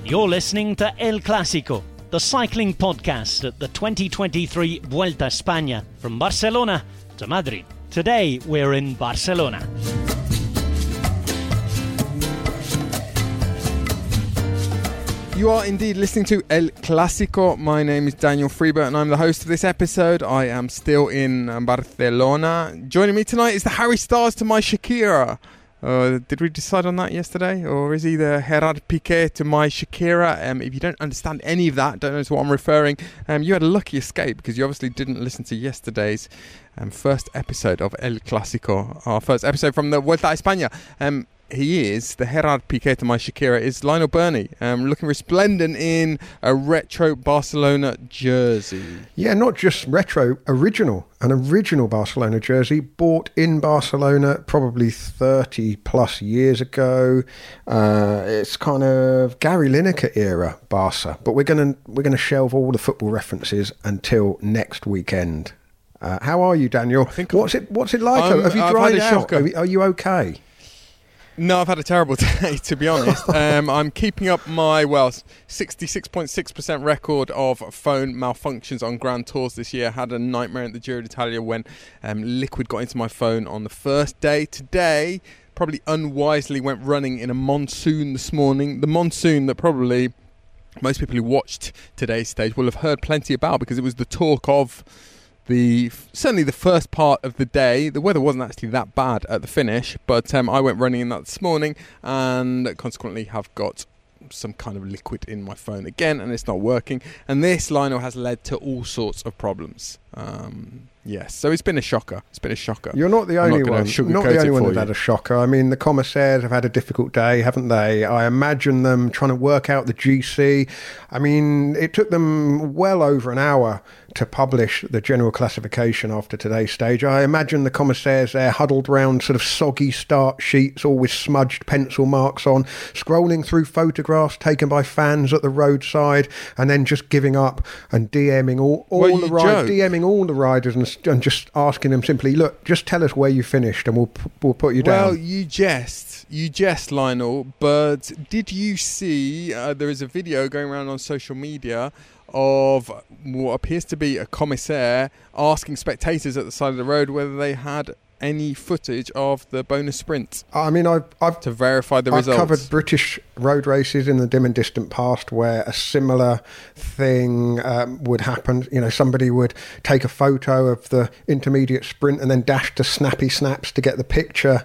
You're listening to El Clásico, the cycling podcast at the 2023 Vuelta a España, from Barcelona to Madrid. Today we're in Barcelona. You are indeed listening to El Clásico. My name is Daniel Freebert and I'm the host of this episode. I am still in Barcelona. Joining me tonight is the Harry Styles to my Shakira. Did we decide on that yesterday? Or is he the Gerard Piqué to my Shakira? If you don't understand any of that, don't know to what I'm referring, you had a lucky escape because you obviously didn't listen to yesterday's first episode of El Clásico, our first episode from the Vuelta a España. He is, the Gerard Piqué to my Shakira is Lionel Birnie, looking resplendent in a retro Barcelona jersey. Yeah, not just retro, an original Barcelona jersey bought in Barcelona probably 30 plus years ago. It's kind of Gary Lineker era Barca, but we're gonna shelve all the football references until next weekend. How are you, Daniel? What's it like? Have you dried out? Are you okay? No, I've had a terrible day, to be honest. I'm keeping up my, 66.6% record of phone malfunctions on Grand Tours this year. Had a nightmare at the Giro d'Italia when liquid got into my phone on the first day. Today, probably unwisely went running in a monsoon this morning. The monsoon that probably most people who watched today's stage will have heard plenty about because it was the talk of certainly the first part of the day. The weather wasn't actually that bad at the finish, but I went running in that this morning and consequently have got some kind of liquid in my phone again and it's not working, and this, Lionel, has led to all sorts of problems. Yes, so it's been a shocker. You're not the only one. Not the only one that had a shocker. I mean, the commissaires have had a difficult day, haven't they? I imagine them trying to work out the GC. I mean, it took them well over an hour to publish the general classification after today's stage. I imagine the commissaires there huddled round sort of soggy start sheets, all with smudged pencil marks on, scrolling through photographs taken by fans at the roadside, and then just giving up and DMing all the riders and just asking them simply, look, just tell us where you finished and we'll put you down. Well, you jest, Lionel, but did you see there is a video going around on social media of what appears to be a commissaire asking spectators at the side of the road whether they had any footage of the bonus sprint? I mean, I've to verify the results. I've covered British road races in the dim and distant past where a similar thing would happen. You know, somebody would take a photo of the intermediate sprint and then dash to snappy snaps to get the picture.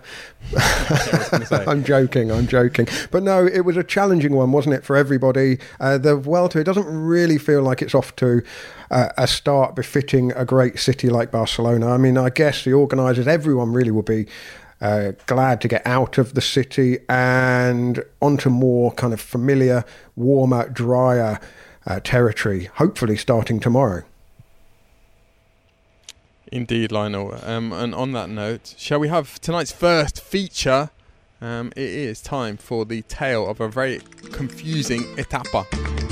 I'm joking. But no, it was a challenging one, wasn't it, for everybody? The Vuelta, it doesn't really feel like it's off to a start befitting a great city like Barcelona. I mean, I guess the organisers, everyone really will be glad to get out of the city and onto more kind of familiar, warmer, drier territory, hopefully starting tomorrow. Indeed, Lionel. And on that note, shall we have tonight's first feature? It is time for the tale of a very confusing etapa.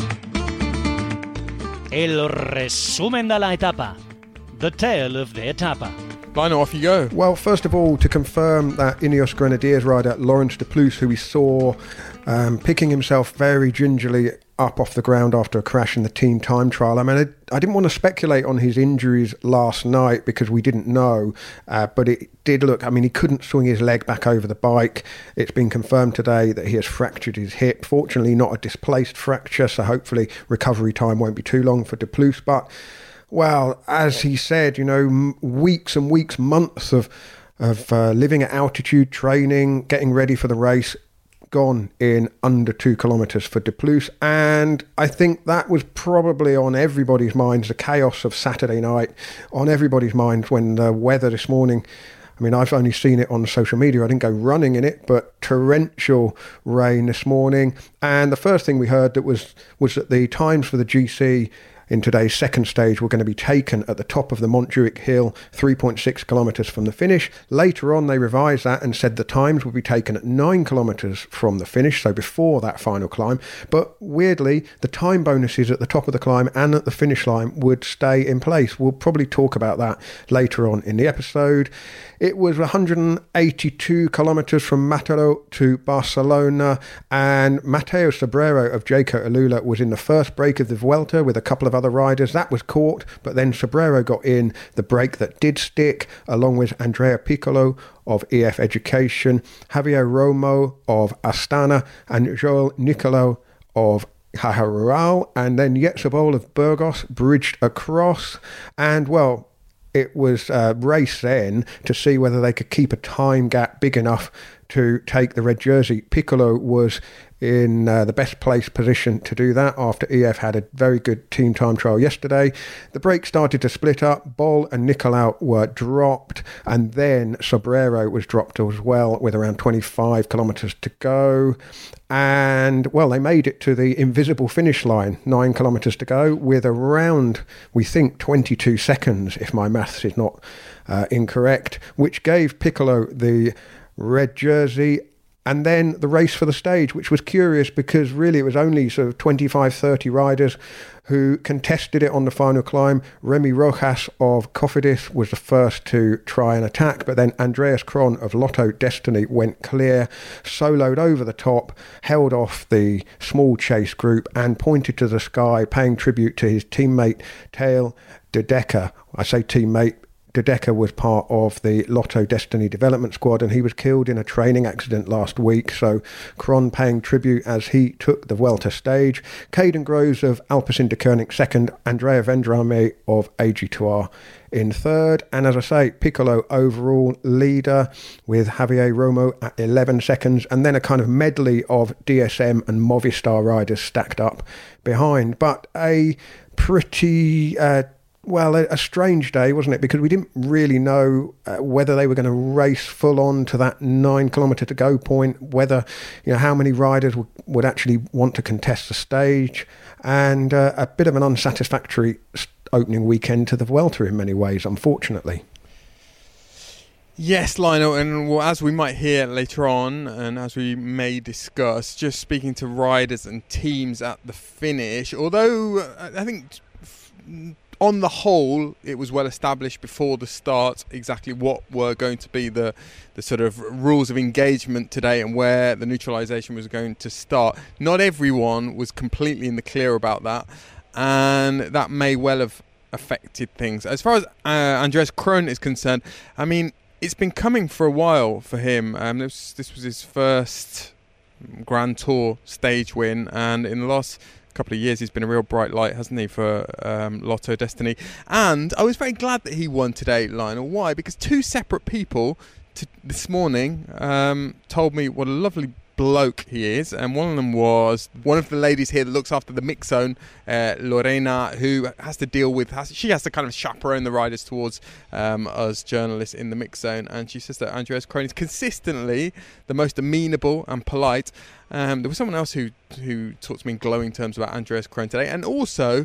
El resumen de la etapa. The tale of the etapa. Lionel, off you go. Well, first of all, to confirm that Ineos Grenadiers rider Laurens de Plus, who we saw picking himself very gingerly up off the ground after a crash in the team time trial. I mean, I didn't want to speculate on his injuries last night because we didn't know, but it did look, I mean, he couldn't swing his leg back over the bike. It's been confirmed today that he has fractured his hip. Fortunately, not a displaced fracture, so hopefully recovery time won't be too long for de Plus, but well, as he said, you know, weeks and weeks, months of living at altitude, training, getting ready for the race, gone in under 2 kilometres for de Plus. And I think that was probably on everybody's minds, the chaos of Saturday night, on everybody's minds when the weather this morning, I mean, I've only seen it on social media. I didn't go running in it, but torrential rain this morning. And the first thing we heard was that the times for the GC in today's second stage were going to be taken at the top of the Montjuic Hill, 3.6 kilometres from the finish. Later on, they revised that and said the times would be taken at 9 kilometres from the finish, so before that final climb. But weirdly, the time bonuses at the top of the climb and at the finish line would stay in place. We'll probably talk about that later on in the episode. It was 182 kilometres from Mataró to Barcelona, and Mateo Sobrero of Jayco Alula was in the first break of the Vuelta with a couple of other riders. That was caught, but then Sobrero got in the break that did stick, along with Andrea Piccolo of EF Education, Javier Romo of Astana, and Joel Nicolo of Caja Rural, and then Yetzebol of Burgos bridged across, and well, it was a race then to see whether they could keep a time gap big enough to take the red jersey. Piccolo was in the best place position to do that after EF had a very good team time trial yesterday. The break started to split up. Bol and Nicolau were dropped, and then Sobrero was dropped as well with around 25 kilometres to go. And well, they made it to the invisible finish line, 9 kilometres to go, with around, we think, 22 seconds, if my maths is not incorrect, which gave Piccolo the red jersey. And then the race for the stage, which was curious because really it was only sort of 25, 30 riders who contested it on the final climb. Remy Rojas of Cofidis was the first to try and attack, but then Andreas Kron of Lotto Destiny went clear, soloed over the top, held off the small chase group and pointed to the sky, paying tribute to his teammate Tail de Decker. I say teammate, De Decker was part of the Lotto Destiny development squad, and he was killed in a training accident last week, so Kron paying tribute as he took the Vuelta stage. Caden Groves of Alpecin-Deceuninck second, Andrea Vendrame of AG2R in third, and as I say, Piccolo overall leader with Javier Romo at 11 seconds, and then a kind of medley of DSM and Movistar riders stacked up behind. But a pretty a strange day, wasn't it? Because we didn't really know whether they were going to race full on to that 9 kilometre to go point, whether, how many riders would actually want to contest the stage, and a bit of an unsatisfactory opening weekend to the Vuelta in many ways, unfortunately. Yes, Lionel, and as we might hear later on, and as we may discuss, just speaking to riders and teams at the finish, although I think on the whole, it was well established before the start exactly what were going to be the sort of rules of engagement today and where the neutralisation was going to start. Not everyone was completely in the clear about that, and that may well have affected things. As far as Andreas Kron is concerned, I mean, it's been coming for a while for him. This was his first Grand Tour stage win, and in the last couple of years he's been a real bright light, hasn't he, for Lotto Destiny. And I was very glad that he won today, Lionel. Why? Because two separate people this morning told me what a lovely bloke he is, and one of them was one of the ladies here that looks after the mix zone, Lorena, who has to deal with, she has to kind of chaperone the riders towards us journalists in the mix zone, and she says that Andreas Kron is consistently the most amenable and polite. There was someone else who talked to me in glowing terms about Andreas Kron today, and also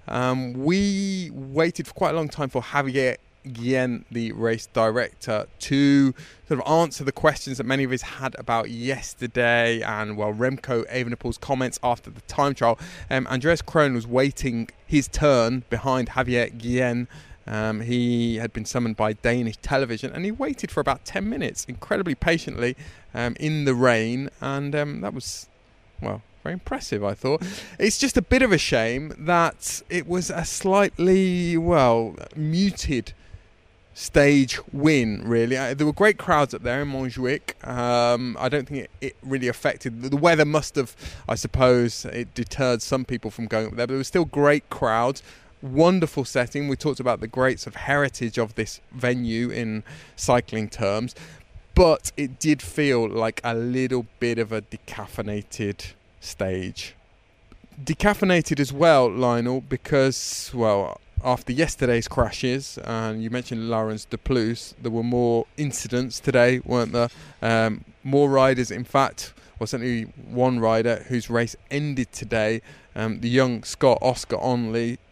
we waited for quite a long time for Javier Guillen, the race director, to sort of answer the questions that many of us had about yesterday and, well, Remco Evenepoel's comments after the time trial. Andreas Kron was waiting his turn behind Javier Guillen. He had been summoned by Danish television, and he waited for about 10 minutes, incredibly patiently, in the rain, and that was, well, very impressive, I thought. It's just a bit of a shame that it was a slightly, muted stage win, really. There were great crowds up there in Montjuic. I don't think it really affected. The weather must have, I suppose, it deterred some people from going up there, but there were still great crowds. Wonderful setting. We talked about the great sort of heritage of this venue in cycling terms, but it did feel like a little bit of a decaffeinated stage. Decaffeinated as well, Lionel, because, after yesterday's crashes, and you mentioned Laurens de Plus, there were more incidents today, weren't there? More riders, in fact, or certainly one rider whose race ended today, the young Scot Oscar Onley,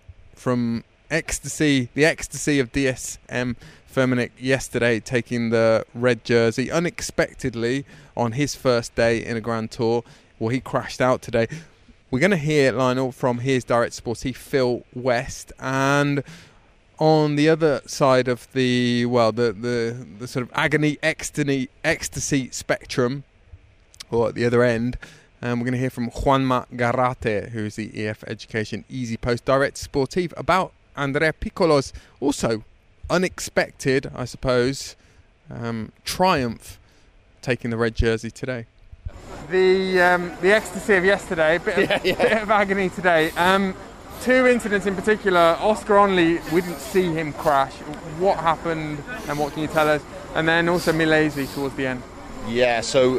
from the ecstasy of DSM Firmenich yesterday, taking the red jersey unexpectedly on his first day in a Grand Tour. Well, he crashed out today. We're going to hear, Lionel, from his Direct Sportif, Phil West, and on the other side of the sort of agony, ecstasy spectrum, or at the other end, we're going to hear from Juanma Garate, who's the EF Education Easy Post Direct Sportif, about Andrea Piccolo's also unexpected, I suppose, triumph taking the red jersey today. The ecstasy of yesterday, bit of agony today. Two incidents in particular. Oscar Onley, we didn't see him crash. What happened and what can you tell us? And then also Milesi towards the end. Yeah, so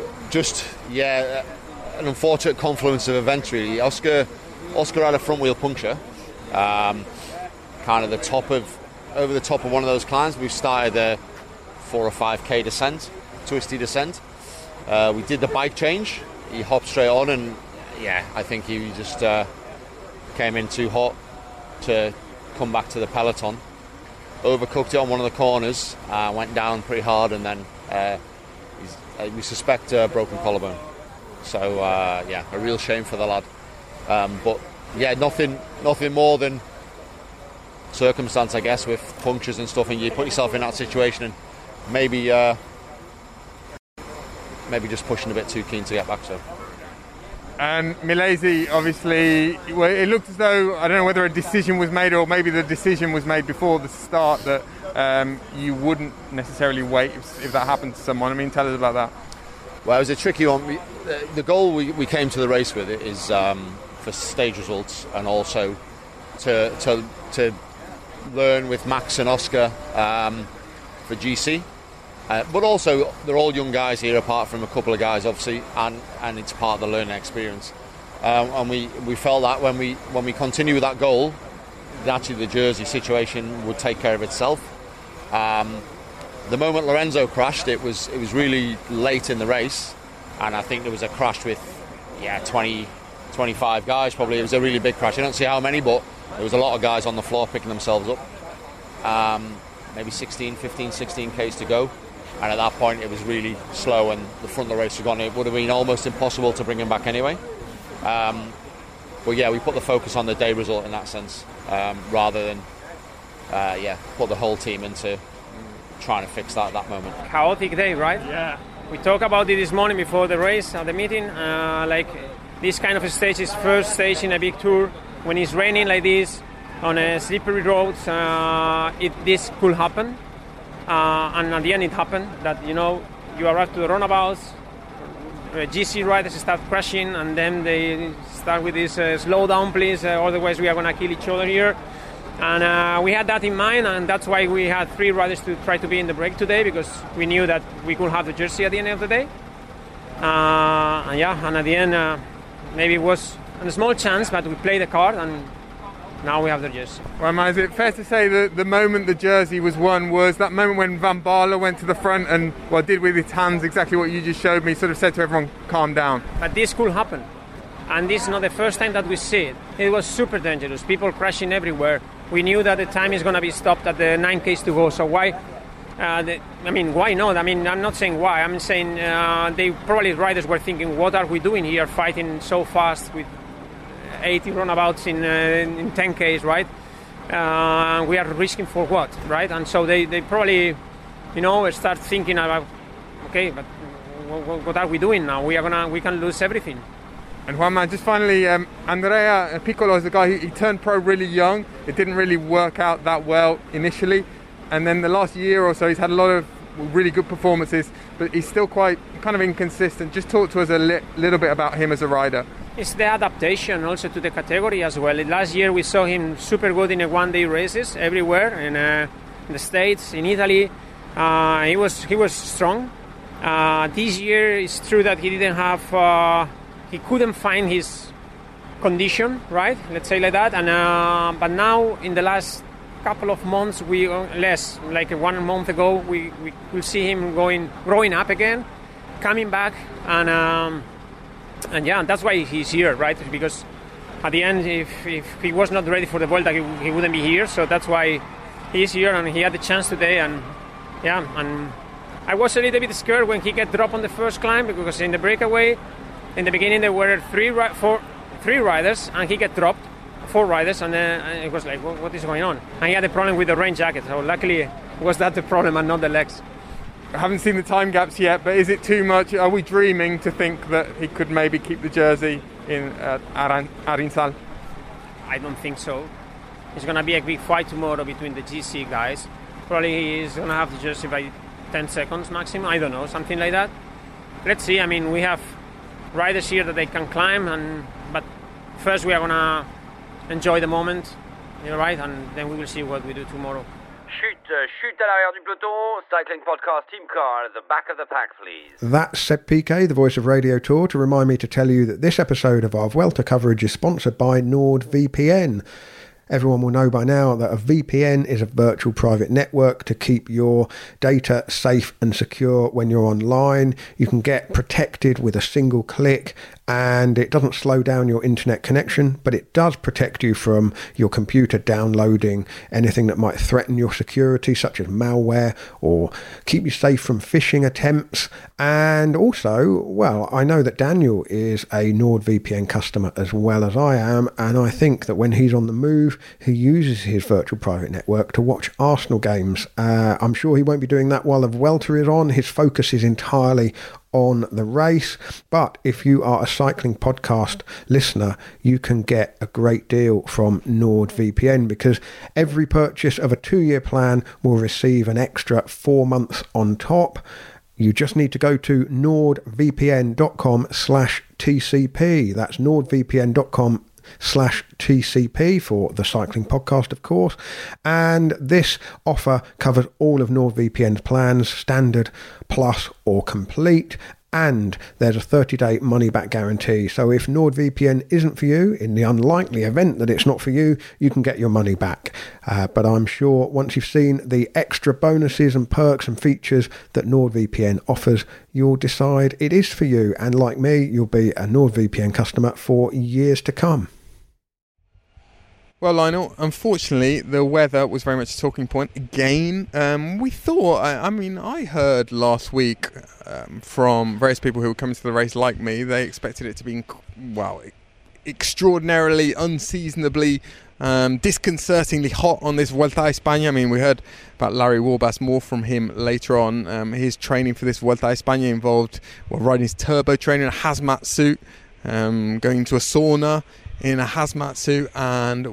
an unfortunate confluence of events really. Oscar had a front wheel puncture, kind of over the top of one of those climbs. We've started a 4 or 5k descent, twisty descent. We did the bike change. He hopped straight on, and I think he just came in too hot to come back to the peloton. Overcooked it on one of the corners, went down pretty hard, and then we suspect a broken collarbone. So a real shame for the lad. But nothing more than circumstance, I guess, with punctures and stuff, and you put yourself in that situation, and maybe just pushing a bit too keen to get back. So. And Milesi, obviously, it looked as though, I don't know whether a decision was made, or maybe the decision was made before the start that you wouldn't necessarily wait if that happened to someone. I mean, tell us about that. Well, it was a tricky one. The goal we came to the race with is for stage results, and also to learn with Max and Oscar for GC. But also, they're all young guys here, apart from a couple of guys, obviously, and it's part of the learning experience. And we felt that when we continue with that goal, actually the jersey situation would take care of itself. The moment Lorenzo crashed, it was really late in the race, and I think there was a crash with 20, 25 guys probably. It was a really big crash. I don't see how many, but there was a lot of guys on the floor picking themselves up. Maybe 15, 16 Ks to go. And at that point it was really slow, and the front of the race was gone. It would have been almost impossible to bring him back anyway. But we put the focus on the day result in that sense, rather than put the whole team into trying to fix that moment. Chaotic day, right? Yeah. We talked about it this morning before the race at the meeting. Like this kind of a stage is first stage in a big tour. When it's raining like this on a slippery roads, this could happen. And at the end it happened that you arrive to the runabouts, GC riders start crashing, and then they start with this slow down please, otherwise we are going to kill each other here. And we had that in mind, and that's why we had 3 riders to try to be in the break today, because we knew that we could have the jersey at the end of the day. And at the end maybe it was a small chance, but we played the card, and now we have the jersey. Well, is it fair to say that the moment the jersey was won was that moment when Van Baarle went to the front and did with his hands exactly what you just showed me, sort of said to everyone, calm down? But this could happen. And this is not the first time that we see it. It was super dangerous. People crashing everywhere. We knew that the time is going to be stopped at the 9 Ks to go. So why? Why not? I mean, I'm not saying why. I'm saying riders were thinking, what are we doing here, fighting so fast with 80 runabouts in 10 Ks, right? We are risking for what, right? And so they probably, start thinking about, okay, but what are we doing now? We can lose everything. And Juanma, just finally, Andrea Piccolo is the guy he turned pro really young. It didn't really work out that well initially, and then the last year or so he's had a lot of really good performances, but he's still quite kind of inconsistent. Just talk to us a little bit about him as a rider. It's the adaptation also to the category as well. Last year we saw him super good in the one-day races everywhere, in the States, in Italy. He was strong. This year it's true that he didn't have, he couldn't find his condition, right? Let's say like that. And but now in the last couple of months, like 1 month ago, we will see him growing up again, coming back, and that's why he's here, right? Because at the end, if he was not ready for the Vuelta, he wouldn't be here. So that's why he's here, and he had the chance today. And I was a little bit scared when he got dropped on the first climb, because in the breakaway, in the beginning there were three riders, and he got dropped, 4 riders, and it was like, what is going on? And he had a problem with the rain jacket. So luckily, was that the problem and not the legs? I haven't seen the time gaps yet, but is it too much? Are we dreaming to think that he could maybe keep the jersey in Arinsal? I don't think so. It's going to be a big fight tomorrow between the GC guys. Probably he's going to have the jersey by 10 seconds maximum. I don't know, something like that. Let's see. I mean, we have riders here that they can climb, but first we are going to enjoy the moment, right? And then we will see what we do tomorrow. Chute à l'arrière du peloton, Cycling Podcast Team Car at the back of the pack, please. That's Seb Piquet, the voice of Radio Tour, to remind me to tell you that this episode of our Vuelta coverage is sponsored by NordVPN. Everyone will know by now that a VPN is a virtual private network to keep your data safe and secure when you're online. You can get protected with a single click, and it doesn't slow down your internet connection, but it does protect you from your computer downloading anything that might threaten your security, such as malware, or keep you safe from phishing attempts. And also, well, I know that Daniel is a NordVPN customer as well as I am, and I think that when he's on the move, he uses his virtual private network to watch Arsenal games. I'm sure he won't be doing that while the Vuelta is on. His focus is entirely on the race. But if you are a cycling podcast listener, you can get a great deal from NordVPN, because every purchase of a 2-year plan will receive an extra 4 months on top. You just need to go to nordvpn.com/TCP. That's nordvpn.com/TCP for the cycling podcast, of course. And this offer covers all of NordVPN's plans, standard, plus or complete. And there's a 30-day money-back guarantee. So if NordVPN isn't for you, in the unlikely event that it's not for you, you can get your money back. But I'm sure once you've seen the extra bonuses and perks and features that NordVPN offers, you'll decide it is for you. And like me, you'll be a NordVPN customer for years to come. Well, Lionel, unfortunately, the weather was very much a talking point again. We thought, I heard last week from various people who were coming to the race like me, they expected it to be, extraordinarily, unseasonably, disconcertingly hot on this Vuelta a España. I mean, we heard about Larry Warbasse, more from him later on. His training for this Vuelta a España involved riding his turbo trainer in a hazmat suit, going into a sauna in a hazmat suit, and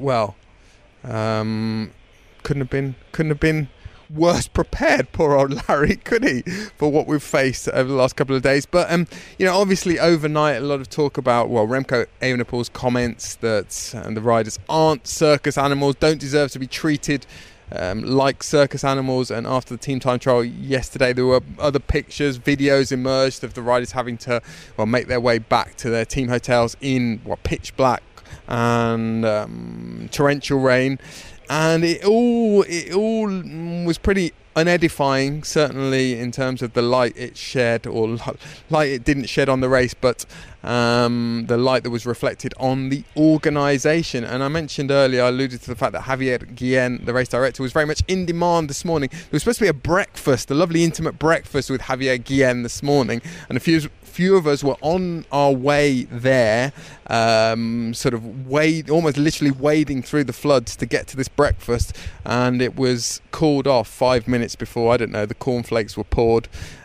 couldn't have been worse prepared, poor old Larry, could he, for what we've faced over the last couple of days. But obviously overnight a lot of talk about Remco Evenepoel's comments that the riders aren't circus animals, don't deserve to be treated like circus animals. And after the team time trial yesterday, there were other pictures, videos emerged of the riders having to make their way back to their team hotels in pitch black and torrential rain, and it all was pretty unedifying, certainly in terms of the light it shed, or light it didn't shed on the race, but the light that was reflected on the organisation. And I mentioned earlier, I alluded to the fact that Javier Guillen, the race director, was very much in demand this morning. There was supposed to be a breakfast, a lovely intimate breakfast with Javier Guillen this morning, and a few of us were on our way there, almost literally wading through the floods to get to this breakfast, and it was called off 5 minutes before, the cornflakes were poured.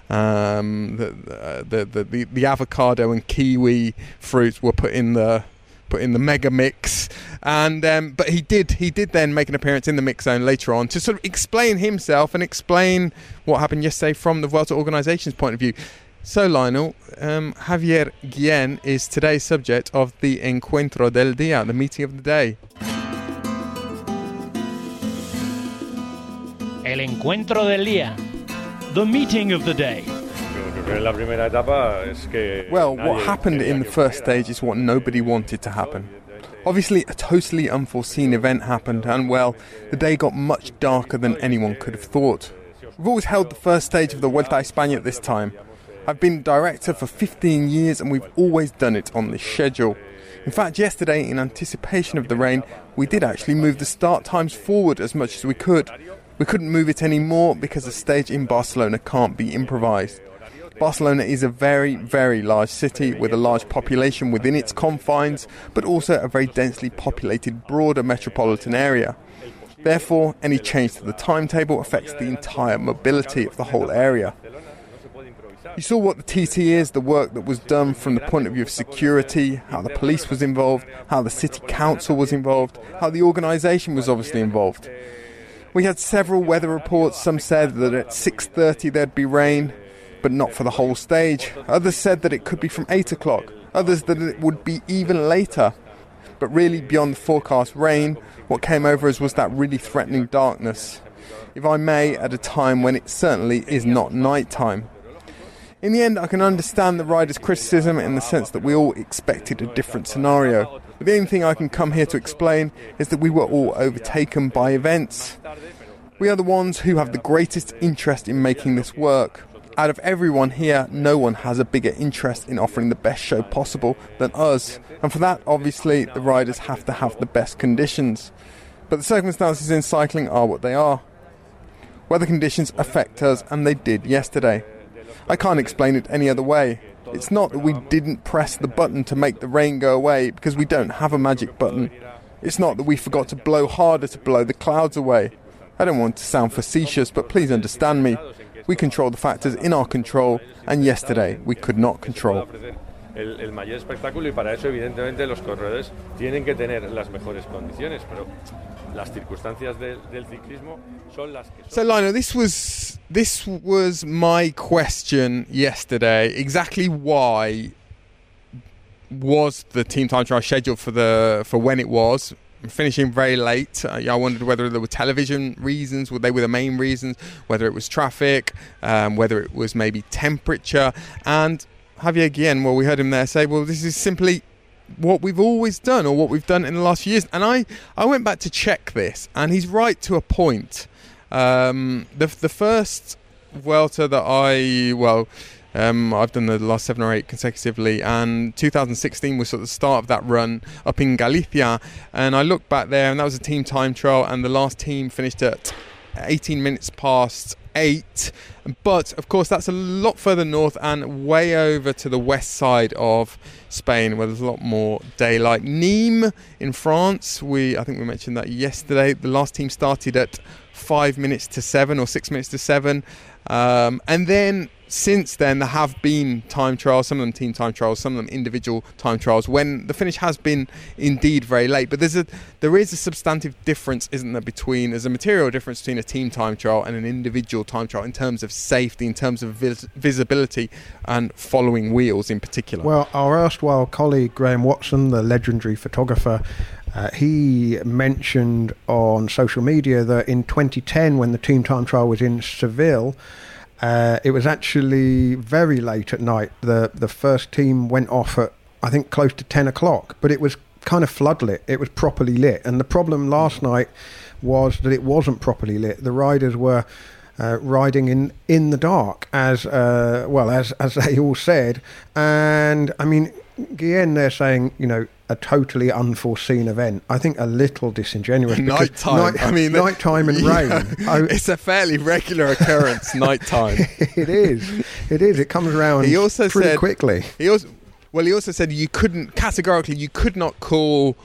The avocado and kiwi fruits were put in the mega mix, and but he did then make an appearance in the mix zone later on to sort of explain himself and explain what happened yesterday from the Vuelta organisation's point of view. So, Lionel, Javier Guillen is today's subject of the Encuentro del Día, the meeting of the day. El Encuentro del Día, the meeting of the day. Well, what happened in the first stage is what nobody wanted to happen. Obviously, a totally unforeseen event happened, and the day got much darker than anyone could have thought. We've always held the first stage of the Vuelta a España at this time. I've been director for 15 years and we've always done it on this schedule. In fact, yesterday, in anticipation of the rain, we did actually move the start times forward as much as we could. We couldn't move it any more because the stage in Barcelona can't be improvised. Barcelona is a very, very large city with a large population within its confines, but also a very densely populated broader metropolitan area. Therefore, any change to the timetable affects the entire mobility of the whole area. You saw what the TT is, the work that was done from the point of view of security, how the police was involved, how the city council was involved, how the organisation was obviously involved. We had several weather reports. Some said that at 6:30 there'd be rain, but not for the whole stage. Others said that it could be from 8 o'clock. Others that it would be even later. But really, beyond the forecast rain, what came over us was that really threatening darkness. If I may, at a time when it certainly is not night time. In the end, I can understand the riders' criticism in the sense that we all expected a different scenario. But the only thing I can come here to explain is that we were all overtaken by events. We are the ones who have the greatest interest in making this work. Out of everyone here, no one has a bigger interest in offering the best show possible than us. And for that, obviously, the riders have to have the best conditions. But the circumstances in cycling are what they are. Weather conditions affect us, and they did yesterday. I can't explain it any other way. It's not that we didn't press the button to make the rain go away, because we don't have a magic button. It's not that we forgot to blow harder to blow the clouds away. I don't want to sound facetious, but please understand me. We control the factors in our control, and yesterday we could not control. El mayor espectáculo, y para eso evidentemente los corredores tienen que tener las mejores condiciones, pero las circunstancias del ciclismo son las que son. So Lionel, this was my question yesterday. Exactly why was the team time trial scheduled for when it was? Finishing very late. I wondered whether there were television reasons, were they the main reasons, whether it was traffic, whether it was maybe temperature. And Javier Guillén, well, we heard him there say, well, this is simply what we've always done, or what we've done in the last few years. And I went back to check this, and he's right to a point. The first Vuelta that I've done the last 7 or 8 consecutively, and 2016 was sort of the start of that run up in Galicia. And I looked back there, and that was a team time trial, and the last team finished at 18 minutes past 8. But of course, that's a lot further north and way over to the west side of Spain, where there's a lot more daylight. Nîmes in France, I think we mentioned that yesterday. The last team started at 5 minutes to 7 or 6 minutes to 7. And then since then there have been time trials, some of them team time trials, some of them individual time trials, when the finish has been indeed very late. But there is a substantive difference, isn't there, there's a material difference between a team time trial and an individual time trial in terms of safety, in terms of visibility and following wheels in particular. Well, our erstwhile colleague Graham Watson, the legendary photographer, he mentioned on social media that in 2010, when the team time trial was in Seville, it was actually very late at night. The first team went off at, I think, close to 10 o'clock, but it was kind of floodlit. It was properly lit. And the problem last night was that it wasn't properly lit. The riders were riding in the dark, as they all said. And, I mean, Guillén, they're saying, a totally unforeseen event. I think a little disingenuous. Nighttime. Nighttime and rain. It's a fairly regular occurrence. Nighttime. It is. It comes around pretty quickly. He also said you could not call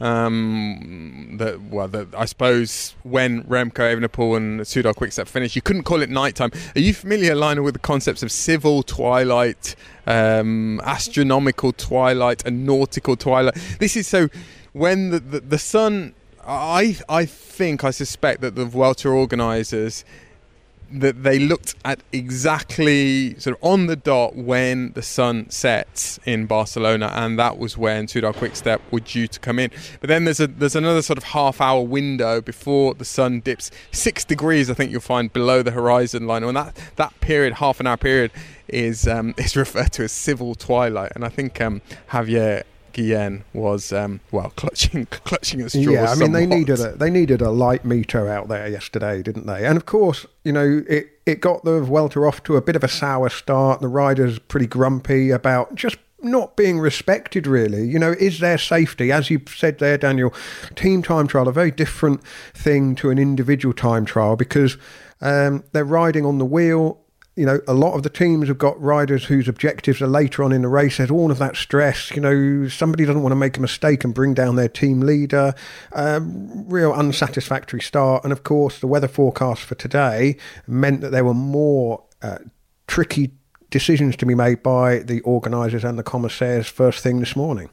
I suppose when Remco Evenepoel and Soudal Quickstep finished, you couldn't call it nighttime. Are you familiar, Lionel, with the concepts of civil twilight, astronomical twilight, and nautical twilight? This is so when the sun. I suspect that the Vuelta organisers, that they looked at exactly sort of on the dot when the sun sets in Barcelona, and that was when Soudal Quickstep were due to come in. But then there's another sort of half-hour window before the sun dips 6 degrees, I think you'll find, below the horizon line, and that period, half an hour period, is referred to as civil twilight. And I think Javier Guillen was clutching at straws. Yeah, I mean somewhat. they needed a light meter out there yesterday, didn't they? And of course, it got the Vuelta off to a bit of a sour start. The riders pretty grumpy about just not being respected, really. Is there safety? As you said there, Daniel, team time trial, a very different thing to an individual time trial because they're riding on the wheel. A lot of the teams have got riders whose objectives are later on in the race. There's all of that stress. Somebody doesn't want to make a mistake and bring down their team leader. Real unsatisfactory start. And of course, the weather forecast for today meant that there were more tricky decisions to be made by the organisers and the commissaires first thing this morning.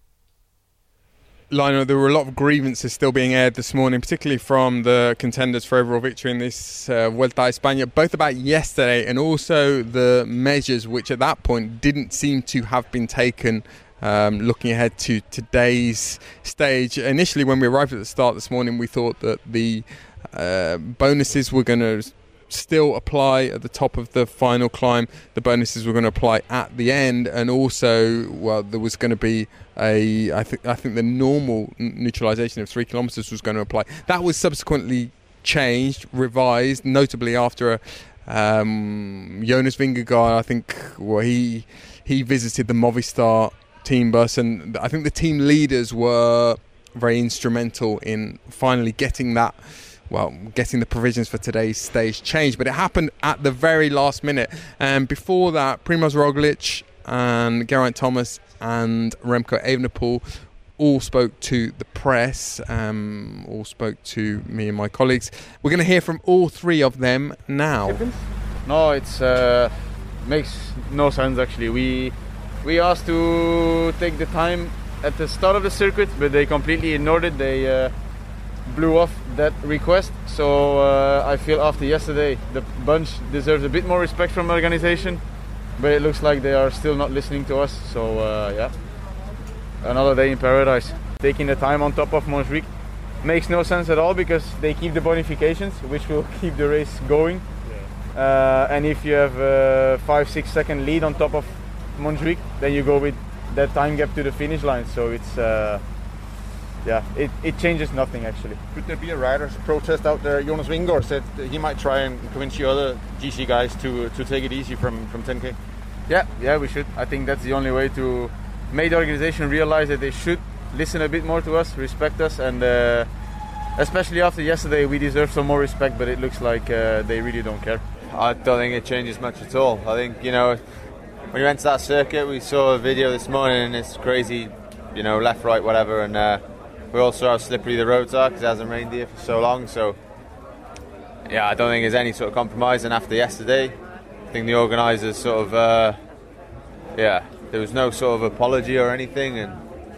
Lionel, there were a lot of grievances still being aired this morning, particularly from the contenders for overall victory in this Vuelta a España, both about yesterday and also the measures which at that point didn't seem to have been taken looking ahead to today's stage. Initially, when we arrived at the start this morning, we thought that the bonuses were going to still apply at the top of the final climb. The bonuses were going to apply at the end, and also, there was going to be I think the normal neutralisation of 3 kilometres was going to apply. That was subsequently changed, revised, notably after Jonas Vingegaard. I think he visited the Movistar team bus, and I think the team leaders were very instrumental in finally getting the provisions for today's stage changed. But it happened at the very last minute. And before that, Primož Roglič and Geraint Thomas and Remco Evenepoel all spoke to the press, all spoke to me and my colleagues. We're going to hear from all three of them now. No, it's makes no sense actually. We asked to take the time at the start of the circuit, but they completely ignored it. They blew off that request. So I feel after yesterday, the bunch deserves a bit more respect from the organization. But it looks like they are still not listening to us. So another day in paradise. Taking the time on top of Montjuic makes no sense at all because they keep the bonifications, which will keep the race going. And if you have a 5-6 second lead on top of Montjuic, then you go with that time gap to the finish line. So it's it changes nothing actually. Could there be a riders' protest out there? Jonas Vingegaard said that he might try and convince the other GC guys to take it easy from 10k. Yeah, we should. I think that's the only way to make the organization realize that they should listen a bit more to us, respect us, and especially after yesterday, we deserve some more respect. But it looks like they really don't care. I don't think it changes much at all. I think when we went to that circuit, we saw a video this morning, and it's crazy, left, right, whatever, and. We also saw how slippery the roads are because it hasn't rained here for so long. So, I don't think there's any sort of compromise. And after yesterday, I think the organisers sort of, there was no sort of apology or anything. And,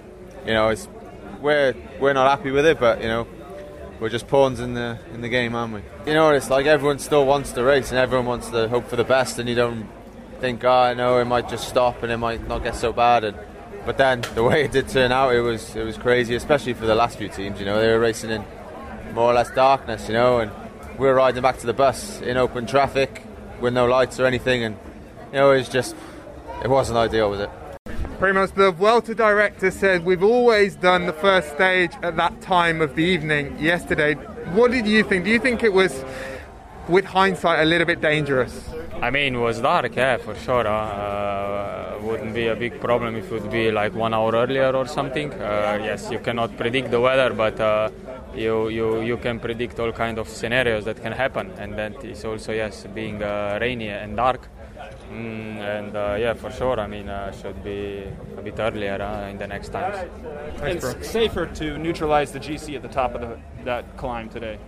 we're not happy with it, but, we're just pawns in the game, aren't we? It's like everyone still wants to race and everyone wants to hope for the best. And you don't think, it might just stop and it might not get so bad. But then the way it did turn out, it was crazy, especially for the last few teams. They were racing in more or less darkness, and we were riding back to the bus in open traffic with no lights or anything, and it wasn't ideal, was it? Primož, the Vuelta director said we've always done the first stage at that time of the evening yesterday. What did you think? Do you think it was, with hindsight, a little bit dangerous? I mean, it was dark, yeah, for sure. Wouldn't be a big problem if it would be like 1 hour earlier or something. Yes, you cannot predict the weather, but you can predict all kind of scenarios that can happen, and that is also being rainy and dark. For sure. I mean, should be a bit earlier in the next times. It's safer to neutralize the GC at the top of that climb today.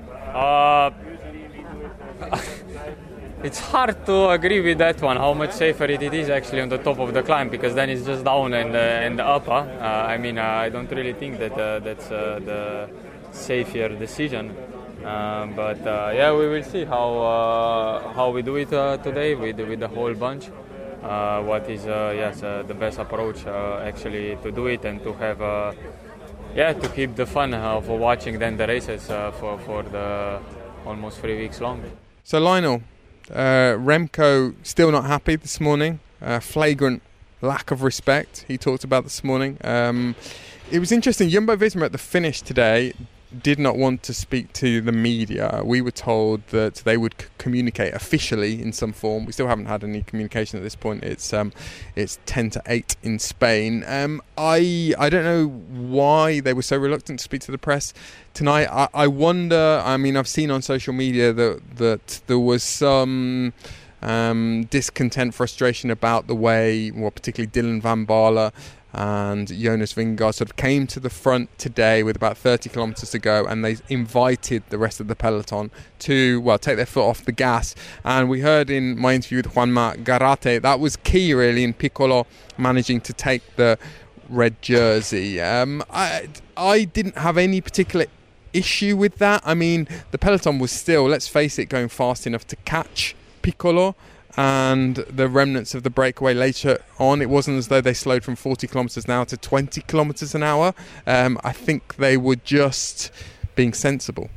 It's hard to agree with that one, how much safer it is actually on the top of the climb, because then it's just down and up. I don't really think that that's the safer decision. But we will see how we do it today with the whole bunch. What is the best approach actually to do it and to have to keep the fun of watching then the races for the almost 3 weeks long. So Lionel, Remco still not happy this morning. Flagrant lack of respect he talked about this morning. It was interesting. Jumbo-Visma at the finish today did not want to speak to the media. We were told that they would communicate officially in some form. We still haven't had any communication at this point. It's 10-8 in Spain. I don't know why they were so reluctant to speak to the press tonight. I wonder. I mean, I've seen on social media that there was some discontent, frustration about the way, well, particularly Dylan van Baarle and Jonas Vingegaard sort of came to the front today with about 30 kilometres to go, and they invited the rest of the peloton to, well, take their foot off the gas. And we heard in my interview with Juanma Garate, that was key really in Piccolo managing to take the red jersey. I didn't have any particular issue with that. I mean, the peloton was still, let's face it, going fast enough to catch Piccolo and the remnants of the breakaway later on. It wasn't as though they slowed from 40 kilometres an hour to 20 kilometres an hour. I think they were just being sensible.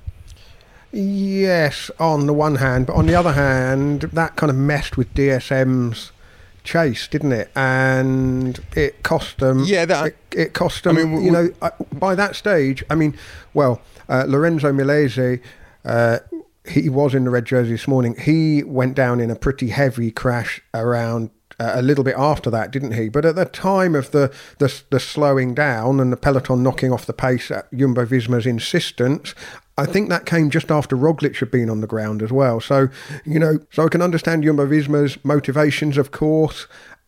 Yes, on the one hand, but on the other hand, that kind of messed with DSM's chase, didn't it? And it cost them. Yeah, it cost them. I mean, by that stage, I mean, well, Lorenzo Milesi. He was in the red jersey this morning. He went down in a pretty heavy crash around a little bit after that, didn't he? But at the time of the slowing down and the peloton knocking off the pace at Jumbo-Visma's insistence, I think that came just after Roglic had been on the ground as well. So, so I can understand Jumbo-Visma's motivations, of course,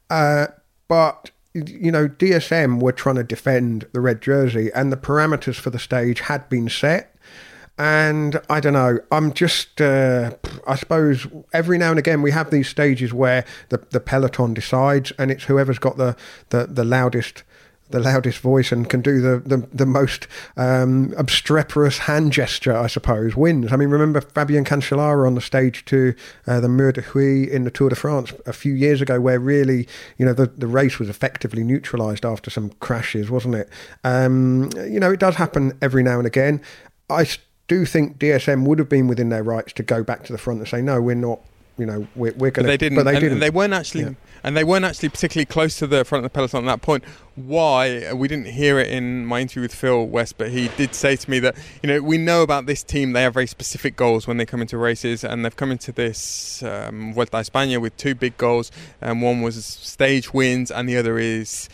but DSM were trying to defend the red jersey, and the parameters for the stage had been set. And I don't know, I'm just, I suppose every now and again we have these stages where the peloton decides, and it's whoever's got the loudest voice and can do the most obstreperous hand gesture, I suppose, wins. I mean, remember Fabien Cancellara on the stage to the Mur de Huy in the Tour de France a few years ago, where really, the race was effectively neutralised after some crashes, wasn't it? It does happen every now and again. I do think DSM would have been within their rights to go back to the front and say, no, we're not, we're going to. But they didn't. But they didn't. And they weren't actually, and they weren't actually particularly close to the front of the peloton at that point. Why? We didn't hear it in my interview with Phil West, but he did say to me that we know about this team. They have very specific goals when they come into races, and they've come into this Vuelta a España with two big goals, and one was stage wins, and the other is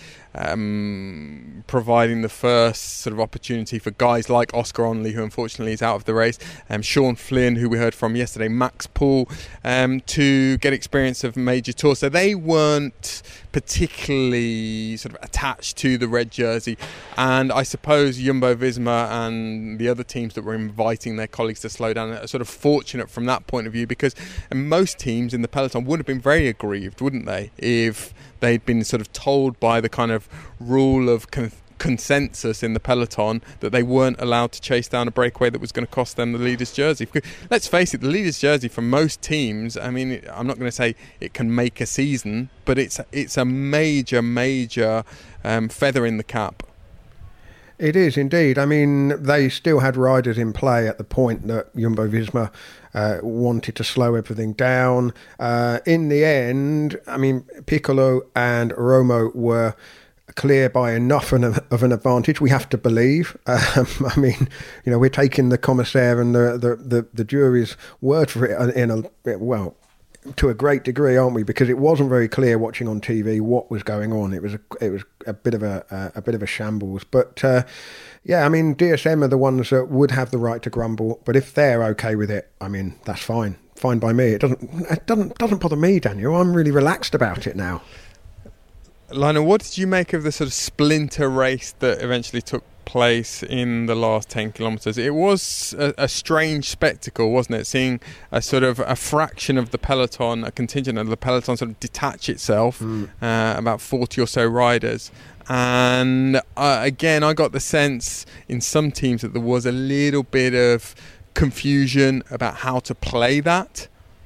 providing the first sort of opportunity for guys like Oscar Onley, who unfortunately is out of the race, Sean Flynn, who we heard from yesterday, Max Poole, to get experience of major tour. So they weren't particularly sort of attached to the red jersey, and I suppose Jumbo-Visma and the other teams that were inviting their colleagues to slow down are sort of fortunate from that point of view, because most teams in the peloton would have been very aggrieved, wouldn't they, if they'd been sort of told by the kind of rule of consensus in the peloton that they weren't allowed to chase down a breakaway that was going to cost them the leader's jersey. Because, let's face it, the leader's jersey for most teams, I mean, I'm not going to say it can make a season, but it's a major feather in the cap. It is indeed. I mean, they still had riders in play at the point that Jumbo-Visma wanted to slow everything down. In the end, I mean, Piccolo and Romo were clear by enough of an advantage, we have to believe. I mean, we're taking the commissaire and the jury's word for it to a great degree, aren't we? Because it wasn't very clear watching on TV what was going on. It was a bit of a shambles. But I mean, DSM are the ones that would have the right to grumble. But if they're okay with it, I mean, that's fine by me. It doesn't bother me, Daniel. I'm really relaxed about it now. Lionel, what did you make of the sort of splinter race that eventually took place in the last 10 kilometres? It was a strange spectacle, wasn't it? Seeing a sort of a fraction of the peloton, a contingent of the peloton sort of detach itself, about 40 or so riders. And again, I got the sense in some teams that there was a little bit of confusion about how to play that.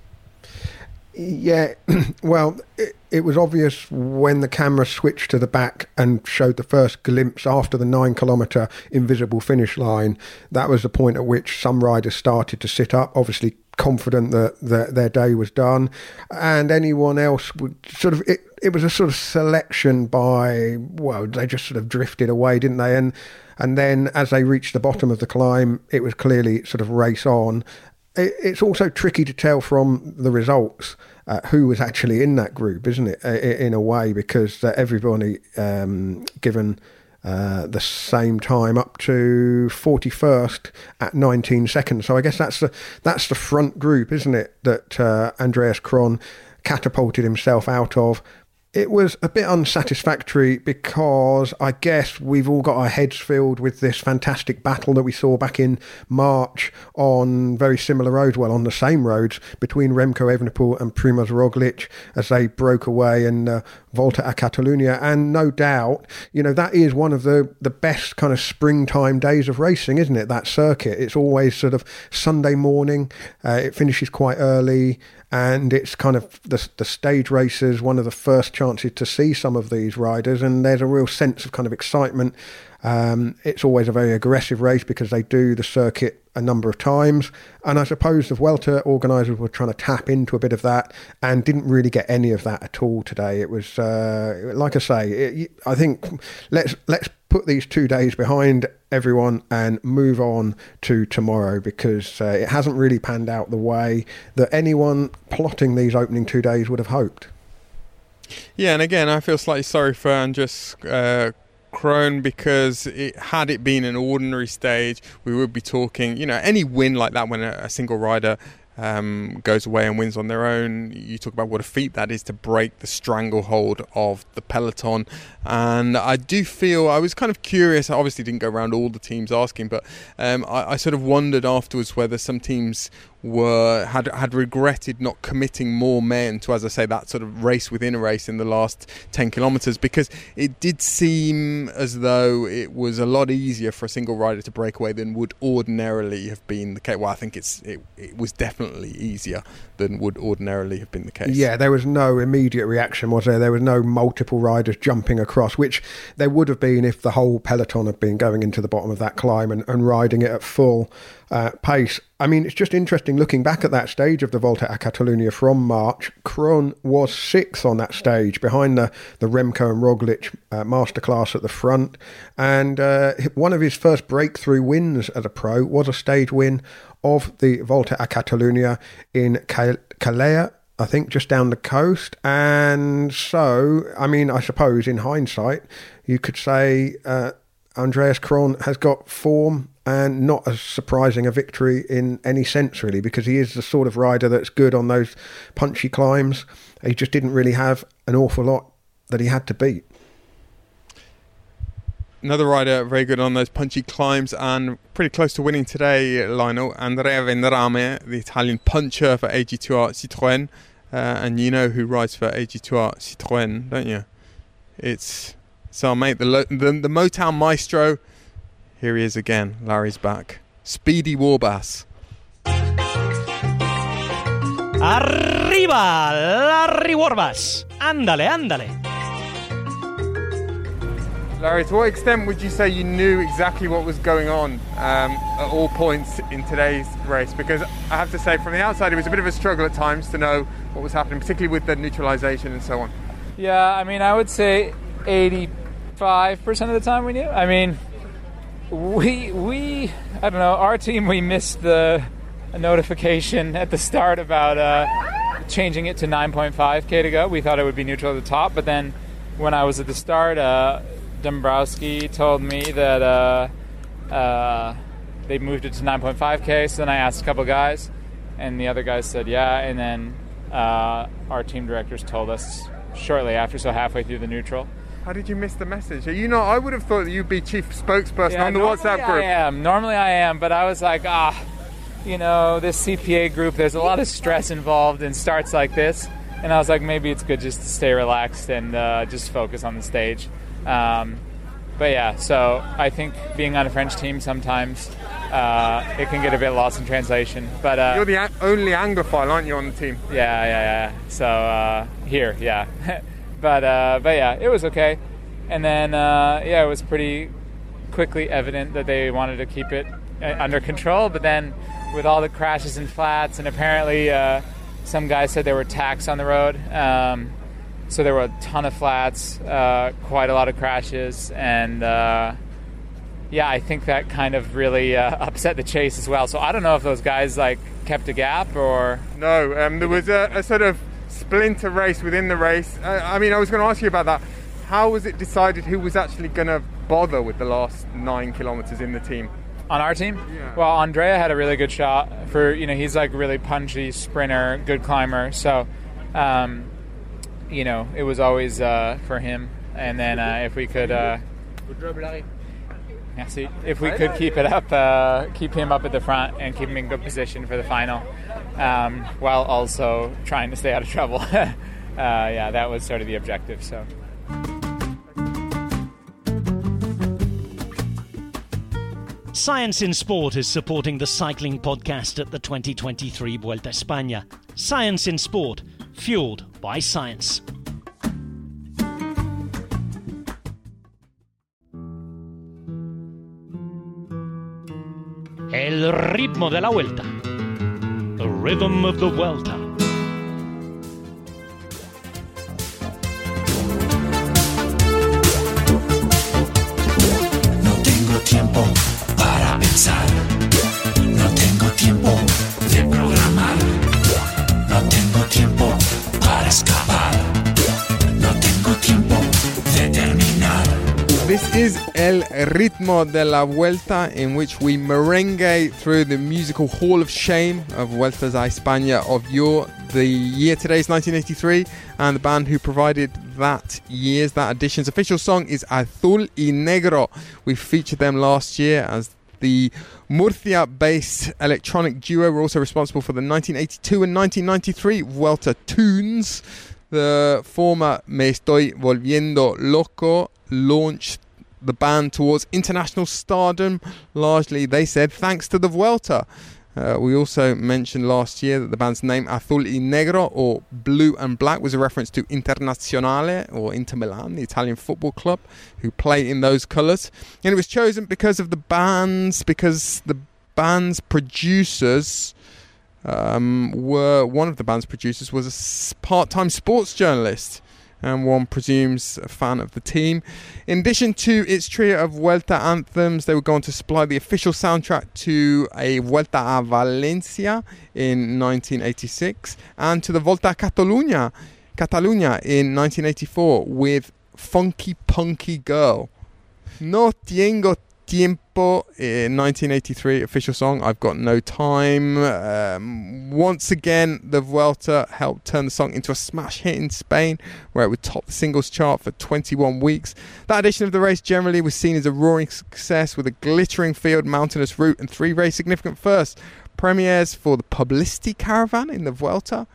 Yeah, well, it was obvious when the camera switched to the back and showed the first glimpse after the 9-kilometre invisible finish line. That was the point at which some riders started to sit up. Obviously, confident that their day was done, and anyone else would sort of it was a sort of selection by, well, they just sort of drifted away, didn't they? And then as they reached the bottom of the climb, it was clearly sort of race on. It's also tricky to tell from the results who was actually in that group, isn't it? In a way, because everybody given the same time up to 41st at 19 seconds. So I guess that's the front group, isn't it, that Andreas Kron catapulted himself out of. It was a bit unsatisfactory because I guess we've all got our heads filled with this fantastic battle that we saw back in March on very similar roads, well, on the same roads, between Remco Evenepoel and Primož Roglic as they broke away in Volta a Catalunya. And no doubt, that is one of the best kind of springtime days of racing, isn't it? That circuit. It's always sort of Sunday morning. It finishes quite early. And it's kind of the stage races, one of the first chances to see some of these riders, and there's a real sense of kind of excitement. It's always a very aggressive race because they do the circuit a number of times, and I suppose the Vuelta organisers were trying to tap into a bit of that and didn't really get any of that at all today. It was, like I say, I think let's put these 2 days behind everyone and move on to tomorrow, because it hasn't really panned out the way that anyone plotting these opening 2 days would have hoped. Yeah, and again, I feel slightly sorry for Andreas Kron, because had it been an ordinary stage, we would be talking, any win like that when a single rider goes away and wins on their own, you talk about what a feat that is to break the stranglehold of the peloton. And I do feel, I was kind of curious, I obviously didn't go around all the teams asking, but I sort of wondered afterwards whether some teams had regretted not committing more men to, as I say, that sort of race within a race in the last 10 kilometres, because it did seem as though it was a lot easier for a single rider to break away than would ordinarily have been the case. Well, I think it was definitely easier than would ordinarily have been the case. Yeah, there was no immediate reaction, was there? There was no multiple riders jumping across, which there would have been if the whole peloton had been going into the bottom of that climb and riding it at full pace. I mean, it's just interesting looking back at that stage of the Volta a Catalunya from March. Kron was 6th on that stage, behind the Remco and Roglic masterclass at the front. And one of his first breakthrough wins as a pro was a stage win of the Volta a Catalunya in Calella, I think, just down the coast. And so, I mean, I suppose in hindsight, you could say Andreas Kron has got form, and not as surprising a victory in any sense, really, because he is the sort of rider that's good on those punchy climbs. He just didn't really have an awful lot that he had to beat. Another rider very good on those punchy climbs and pretty close to winning today, Lionel, Andrea Vendrame, the Italian puncher for AG2R Citroën. And you know who rides for AG2R Citroën, don't you? It's our mate, the Motown maestro. Here he is again. Larry's back. Speedy Warbass. Arriba, Larry Warbass. Ándale. Larry, to what extent would you say you knew exactly what was going on at all points in today's race? Because I have to say, from the outside, it was a bit of a struggle at times to know what was happening, particularly with the neutralisation and so on. Yeah, I mean, I would say 85% of the time we knew. I mean, we I don't know, our team, we missed the notification at the start about changing it to 9.5k to go. We thought it would be neutral at the top, but then when I was at the start, Dombrowski told me that they moved it to 9.5k, so then I asked a couple guys, and the other guys said yeah, and then our team directors told us shortly after, so halfway through the neutral. How did you miss the message? Are you not? I would have thought that you'd be chief spokesperson on the WhatsApp group. Normally I am, but I was like, this CPA group, there's a lot of stress involved in starts like this, and I was like, maybe it's good just to stay relaxed and just focus on the stage. But yeah, so I think being on a French team sometimes it can get a bit lost in translation. But you're the only Anglophile, aren't you, on the team? Yeah. So here, yeah. But yeah, it was okay. And then, it was pretty quickly evident that they wanted to keep it under control. But then with all the crashes and flats, and apparently some guy said there were tacks on the road. So there were a ton of flats, quite a lot of crashes, and I think that kind of really upset the chase as well. So I don't know if those guys kept a gap or... No, there was a sort of splinter race within the race. I was going to ask you about that. How was it decided who was actually going to bother with the last 9 kilometers in the team? On our team? Yeah. Well, Andrea had a really good shot for, he's a really punchy sprinter, good climber. So, it was always for him. And then if we could... Good job, Larry. Merci. If we could keep it up, keep him up at the front and keep him in good position for the final, while also trying to stay out of trouble. That was sort of the objective. So. Science in Sport is supporting the cycling podcast at the 2023 Vuelta a España. Science in Sport, fueled by science. El ritmo de la Vuelta. The rhythm of the Vuelta. No tengo tiempo para pensar. No tengo tiempo de programar. No tengo tiempo para escapar. No tengo tiempo de terminar. This is El Ritmo de la Vuelta, in which we merengue through the musical Hall of Shame of Vueltas a España of yore. The year today is 1983, and the band who provided that edition's official song is Azul y Negro. We featured them last year as the Murcia-based electronic duo. Were also responsible for the 1982 and 1993 Vuelta tunes. The former Me Estoy Volviendo Loco launched the band towards international stardom, largely, they said, thanks to the Vuelta. We also mentioned last year that the band's name, Azul y Negro, or Blue and Black, was a reference to Internazionale, or Inter Milan, the Italian football club, who play in those colours. And it was chosen because the band's producers... one of the band's producers was a part-time sports journalist, and one presumes a fan of the team. In addition to its trio of Vuelta anthems, they would go on to supply the official soundtrack to a Vuelta a Valencia in 1986 and to the Volta a Catalunya in 1984 with Funky Punky Girl. No tengo tiempo in 1983, official song, I've got no time. Once again, the Vuelta helped turn the song into a smash hit in Spain, where it would top the singles chart for 21 weeks. That edition of the race generally was seen as a roaring success, with a glittering field, mountainous route, and 3 very significant firsts. Premieres for the Publicity Caravan in the Vuelta,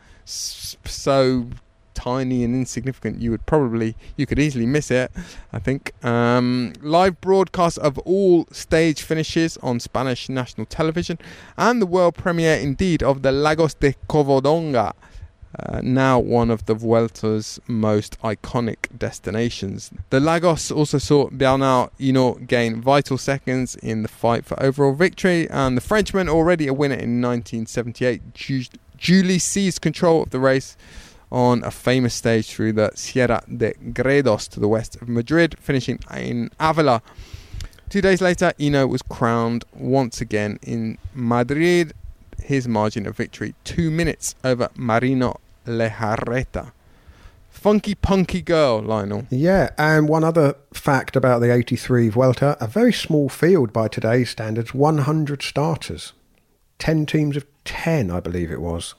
so tiny and insignificant you could easily miss it, I think. Live broadcasts of all stage finishes on Spanish national television, and the world premiere indeed of the Lagos de Covadonga, now one of the Vuelta's most iconic destinations. The Lagos also saw Bernard Hinault gain vital seconds in the fight for overall victory, and the Frenchman, already a winner in 1978, duly seized control of the race on a famous stage through the Sierra de Gredos to the west of Madrid, finishing in Avila. 2 days later, Hinault was crowned once again in Madrid, his margin of victory 2 minutes over Marino Lejarreta. Funky Punky Girl, Lionel. Yeah, and one other fact about the 83 Vuelta, a very small field by today's standards, 100 starters. 10 teams of 10, I believe it was.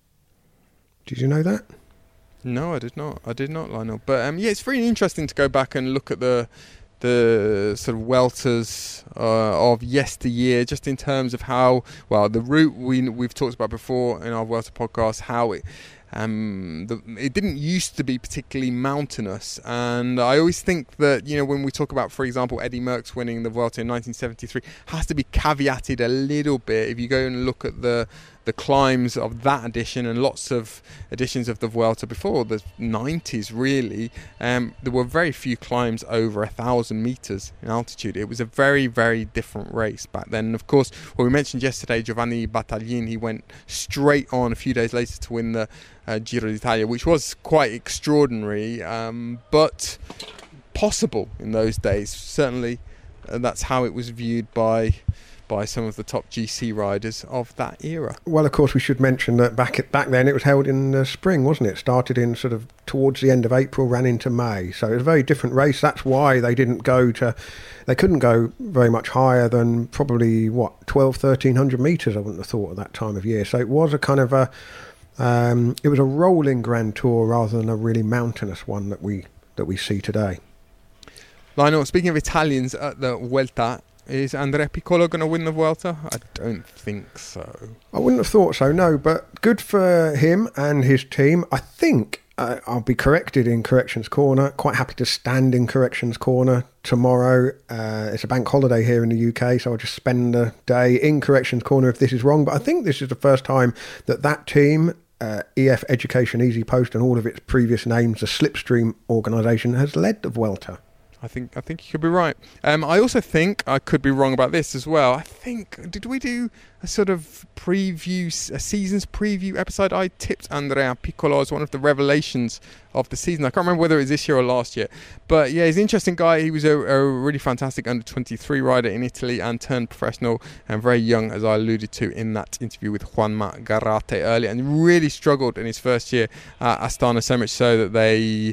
Did you know that? No, I did not, Lionel. But it's really interesting to go back and look at the sort of welters of yesteryear, just in terms of how, well, the route we've talked about before in our Welter podcast, how it didn't used to be particularly mountainous. And I always think that, when we talk about, for example, Eddie Merckx winning the Vuelta in 1973, has to be caveated a little bit. If you go and look at the the climbs of that edition and lots of editions of the Vuelta before the 90s really, there were very few climbs over 1,000 meters in altitude. It was a very, very different race back then. And of course, we mentioned yesterday Giovanni Battaglin. He went straight on a few days later to win the Giro d'Italia, which was quite extraordinary, but possible in those days. Certainly that's how it was viewed by some of the top GC riders of that era. Well, of course, we should mention that back then it was held in the spring, wasn't it? Started in sort of towards the end of April, ran into May. So it was a very different race. That's why they couldn't go very much higher than probably, 1,200-1,300 metres, I wouldn't have thought at that time of year. So it was a kind of it was a rolling Grand Tour rather than a really mountainous one that we see today. Lionel, speaking of Italians at the Vuelta, is Andrea Piccolo going to win the Vuelta? I don't think so. I wouldn't have thought so, no, but good for him and his team. I think I'll be corrected in Corrections Corner. Quite happy to stand in Corrections Corner tomorrow. It's a bank holiday here in the UK, so I'll just spend the day in Corrections Corner if this is wrong. But I think this is the first time that team, EF Education Easy Post and all of its previous names, the Slipstream organisation, has led the Vuelta. I think you could be right. I also think I could be wrong about this as well. I think, did we do a sort of a season's preview episode? I tipped Andrea Piccolo as one of the revelations of the season. I can't remember whether it was this year or last year. But yeah, he's an interesting guy. He was a really fantastic under-23 rider in Italy and turned professional and very young, as I alluded to in that interview with Juanma Garate earlier, and really struggled in his first year at Astana, so much so that they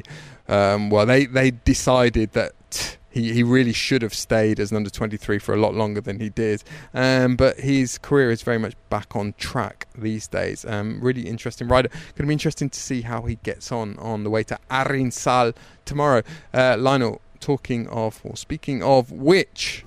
decided that he really should have stayed as an under-23 for a lot longer than he did. But his career is very much back on track these days. Really interesting rider. Going to be interesting to see how he gets on the way to Arinsal tomorrow. Lionel, speaking of which...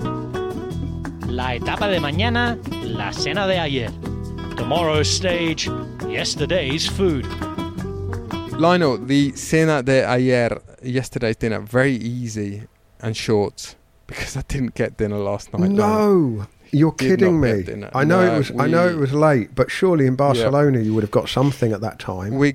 La etapa de mañana, la cena de ayer. Tomorrow's stage, yesterday's food. Lionel, the cena de ayer, yesterday's dinner, very easy and short, because I didn't get dinner last night. No, you're kidding me. I know it was late, but surely in Barcelona you would have got something at that time. We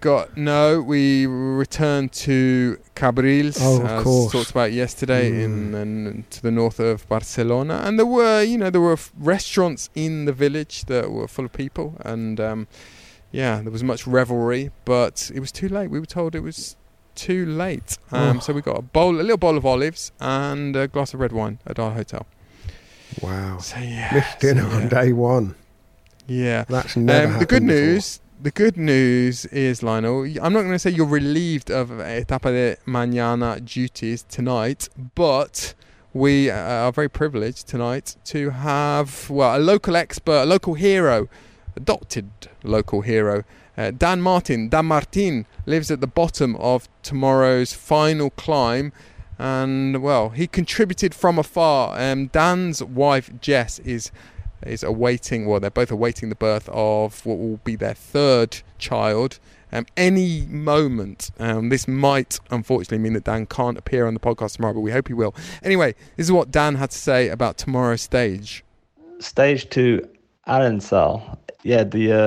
returned to Cabrils, as talked about yesterday, in to the north of Barcelona, and there were restaurants in the village that were full of people, and there was much revelry, but it was too late. We were told it was too late. So we got a little bowl of olives and a glass of red wine at our hotel. Wow. So yeah. Missed dinner on day one. Yeah. That's never happened The good news is, Lionel, I'm not going to say you're relieved of Etapa de Mañana duties tonight, but we are very privileged tonight to have, a local expert, a local hero, adopted local hero, Dan Martin lives at the bottom of tomorrow's final climb, and he contributed from afar. Dan's wife Jess is awaiting, they're both awaiting the birth of what will be their third child. Any moment, this might unfortunately mean that Dan can't appear on the podcast tomorrow, but we hope he will. Anyway, this is what Dan had to say about tomorrow's stage. Stage 2, Arinsal. Yeah,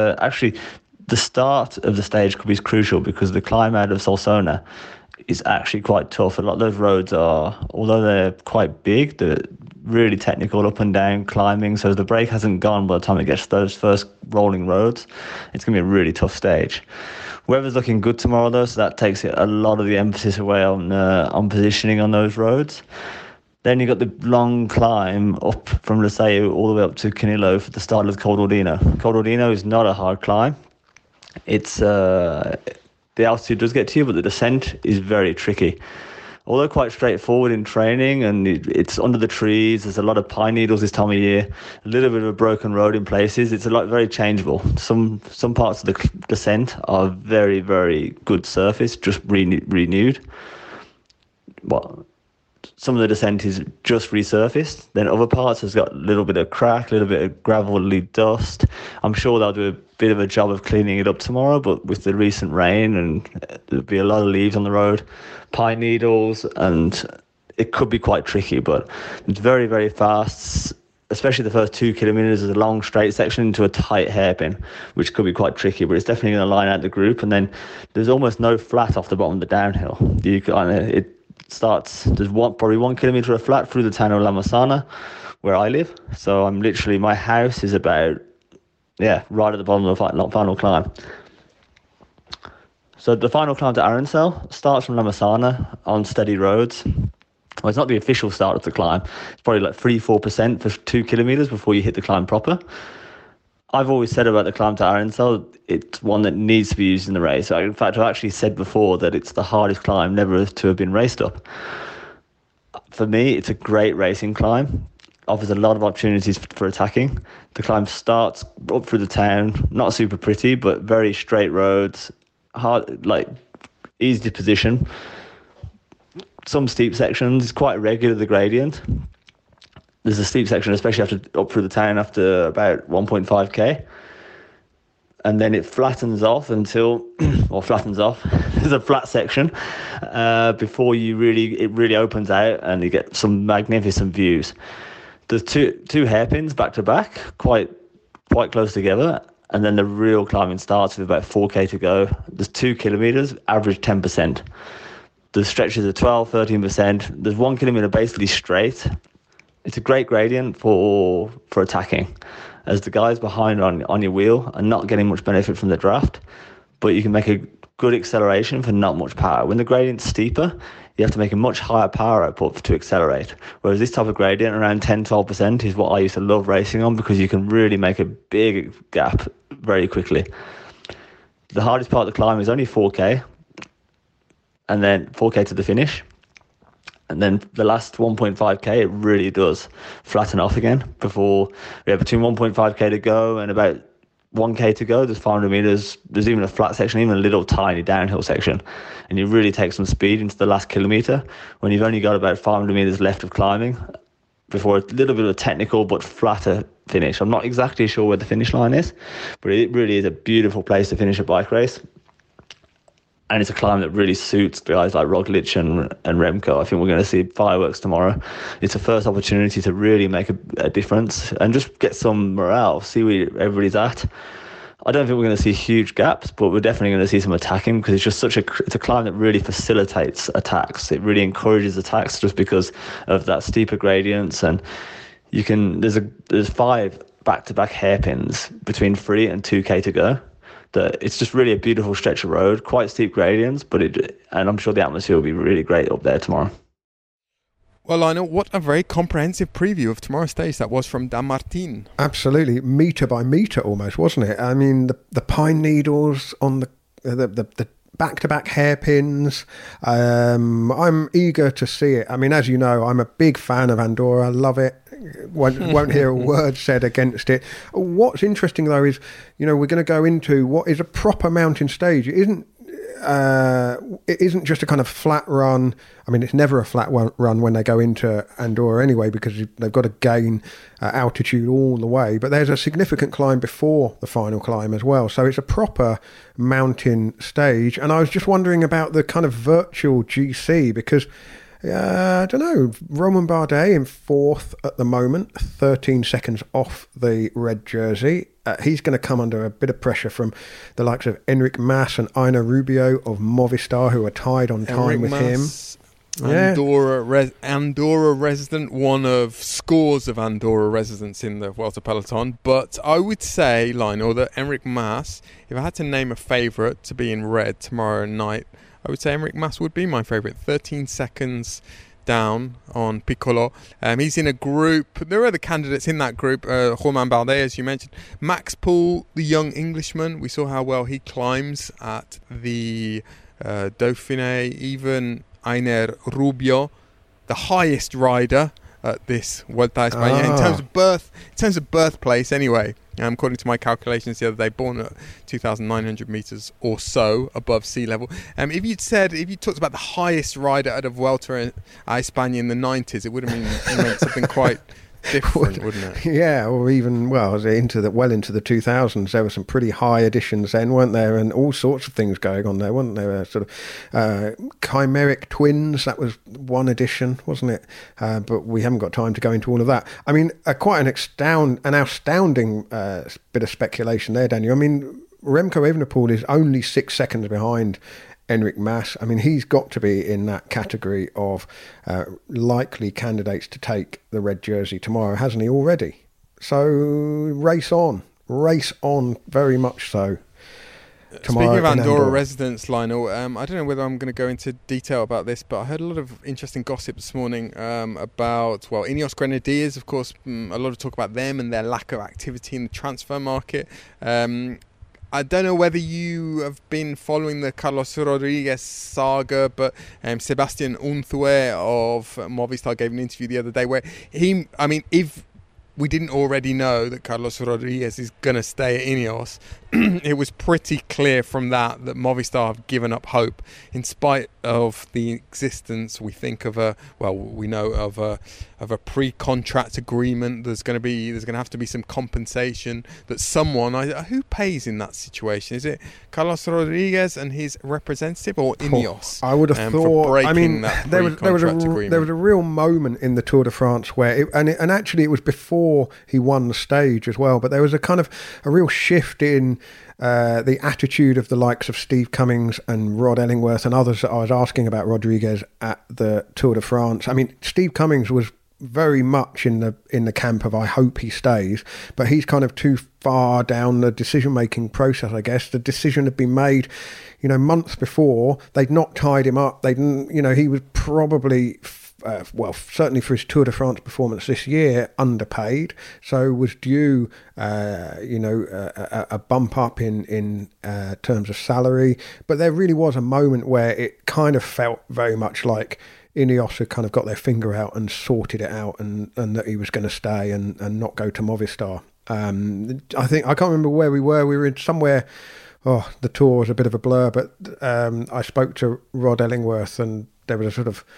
the start of the stage could be crucial because the climb out of Solsona is actually quite tough. A lot of those roads although they're quite big, they're really technical up and down climbing. So the brake hasn't gone by the time it gets to those first rolling roads. It's going to be a really tough stage. Weather's looking good tomorrow though, so that takes a lot of the emphasis away on positioning on those roads. Then you've got the long climb up from Laseu all the way up to Canillo for the start of Col d'Ordino. Col d'Ordino is not a hard climb. It's the altitude does get to you, but the descent is very tricky. Although quite straightforward in training, and it's under the trees. There's a lot of pine needles this time of year. A little bit of a broken road in places. It's very changeable. Some parts of the descent are very, very good surface, just renewed. Some of the descent is just resurfaced. Then other parts has got a little bit of crack, a little bit of gravelly dust. I'm sure they'll do a bit of a job of cleaning it up tomorrow, but with the recent rain, and there'll be a lot of leaves on the road, pine needles, and it could be quite tricky, but it's very, very fast especially the first 2 kilometers, is a long straight section into a tight hairpin, which could be quite tricky, but it's definitely going to line out the group. And then there's almost no flat off the bottom of the downhill. It starts, there's probably 1 kilometer of flat through the town of La Massana, where I live. So I'm literally, my house is about, right at the bottom of the final climb. So the final climb to Arancel starts from La Massana on steady roads. Well, it's not the official start of the climb. It's probably like 3-4% for 2 kilometers before you hit the climb proper. I've always said about the climb to Arancel, it's one that needs to be used in the race. In fact, I've actually said before that it's the hardest climb never to have been raced up. For me, it's a great racing climb. Offers a lot of opportunities for attacking. The climb starts up through the town, not super pretty, but very straight roads, hard, like easy to position. Some steep sections, it's quite regular, the gradient. There's a steep section, especially up through the town after about 1.5k. And then it flattens off there's a flat section before it really opens out and you get some magnificent views. There's two hairpins back to back, quite close together. And then the real climbing starts with about 4k to go. There's 2 kilometers, average 10%. The stretches are 12, 13%. There's 1 kilometer basically straight. It's a great gradient for attacking, as the guys behind on your wheel are not getting much benefit from the draft, but you can make a good acceleration for not much power. When the gradient's steeper, you have to make a much higher power output to accelerate. Whereas this type of gradient, around 10-12%, is what I used to love racing on, because you can really make a big gap very quickly. The hardest part of the climb is only 4k, and then 4k to the finish. And then the last 1.5k, it really does flatten off again. Between 1.5k to go and about 1k to go, there's 500 meters. There's even a flat section, even a little tiny downhill section. And you really take some speed into the last kilometer when you've only got about 500 meters left of climbing before a little bit of a technical but flatter finish. I'm not exactly sure where the finish line is, but it really is a beautiful place to finish a bike race. And it's a climb that really suits guys like Roglic and Remco. I think we're going to see fireworks tomorrow. It's the first opportunity to really make a difference and just get some morale, see where everybody's at. I don't think we're going to see huge gaps, but we're definitely going to see some attacking, because it's just it's a climb that really facilitates attacks. It really encourages attacks just because of that steeper gradients. And there's 5 back-to-back hairpins between 3 and 2k to go. It's just really a beautiful stretch of road, quite steep gradients, and I'm sure the atmosphere will be really great up there tomorrow. Well, Lionel, what a very comprehensive preview of tomorrow's stage that was from Dan Martin. Absolutely, metre by metre almost, wasn't it? I mean, the pine needles on the back-to-back hairpins. I'm eager to see it. I mean, as you know, I'm a big fan of Andorra. I love it. Won't hear a word said against it. What's interesting, though, is, we're going to go into what is a proper mountain stage. It isn't just a kind of flat run. I mean, it's never a flat run when they go into Andorra anyway, because they've got to gain altitude all the way. But there's a significant climb before the final climb as well. So it's a proper mountain stage. And I was just wondering about the kind of virtual GC, because I don't know, Romain Bardet in 4th at the moment, 13 seconds off the red jersey. He's going to come under a bit of pressure from the likes of Enric Mas and Aina Rubio of Movistar, who are tied on time with him. Andorra resident, one of scores of Andorra residents in the Vuelta Peloton. But I would say, Lionel, that Enric Mas, if I had to name a favourite to be in red tomorrow night, I would say Enric Mas would be my favourite. 13 seconds down on Piccolo. He's in a group. There are other candidates in that group. Romain Bardet, as you mentioned. Max Poole, the young Englishman. We saw how well he climbs at the Dauphiné. Even Aina Rubio, the highest rider at this Vuelta a España in terms of birthplace anyway. According to my calculations the other day, born at 2,900 metres or so above sea level. If you talked about the highest rider at a Vuelta a España in the 90s, it would have meant something quite different, wouldn't it? Yeah, or even into the 2000s, there were some pretty high editions then, weren't there? And all sorts of things going on there, weren't there? Sort of chimeric twins. That was one edition, wasn't it? But we haven't got time to go into all of that. I mean, quite an astounding bit of speculation there, Daniel. I mean, Remco Evenepoel is only 6 seconds behind Enric Mas. I mean, he's got to be in that category of likely candidates to take the red jersey tomorrow, hasn't he already? So race on, very much so. Tomorrow Speaking of Andorra residents, Lionel, I don't know whether I'm going to go into detail about this, but I heard a lot of interesting gossip this morning about, Ineos Grenadiers, of course, a lot of talk about them and their lack of activity in the transfer market. I don't know whether you have been following the Carlos Rodriguez saga, but Sebastian Unzue of Movistar gave an interview the other day where if we didn't already know that Carlos Rodriguez is going to stay at Ineos, it was pretty clear from that Movistar have given up hope, in spite of the existence, we think, of a pre-contract agreement. There's going to have to be some compensation that someone, who pays in that situation? Is it Carlos Rodriguez and his representative, or Ineos? I would have thought. There was a real moment in the Tour de France where, and actually it was before he won the stage as well. But there was a kind of a real shift in the attitude of the likes of Steve Cummings and Rod Ellingworth and others that I was asking about Rodriguez at the Tour de France. I mean, Steve Cummings was very much in the camp of I hope he stays, but he's kind of too far down the decision-making process, I guess. The decision had been made, months before. They'd not tied him up. He was probably certainly for his Tour de France performance this year, underpaid, so was due, a bump up in terms of salary. But there really was a moment where it kind of felt very much like Ineos had kind of got their finger out and sorted it out, and that he was going to stay and not go to Movistar. I think, I can't remember where we were. We were in somewhere. Oh, the tour was a bit of a blur, but I spoke to Rod Ellingworth, and there was a sort of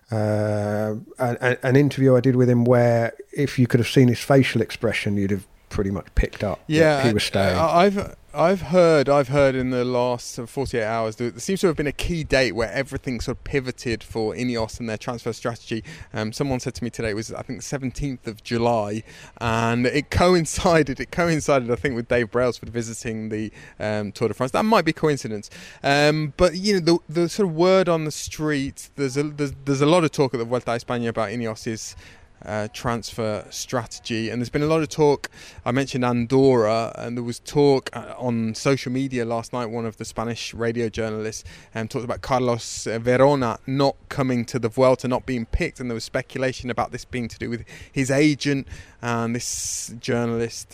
an interview I did with him where if you could have seen his facial expression, you'd have pretty much picked up that he was staying. I've heard in the last 48 hours there seems to have been a key date where everything sort of pivoted for Ineos and their transfer strategy. Someone said to me today it was, I think, 17th of July, and it coincided I think with Dave Brailsford visiting the Tour de France. That might be coincidence, but the sort of word on the street, there's a lot of talk at the Vuelta a España about Ineos's transfer strategy, and there's been a lot of talk. I mentioned Andorra, and there was talk on social media last night. One of the Spanish radio journalists talked about Carlos Verona not coming to the Vuelta, not being picked, and there was speculation about this being to do with his agent. And this journalist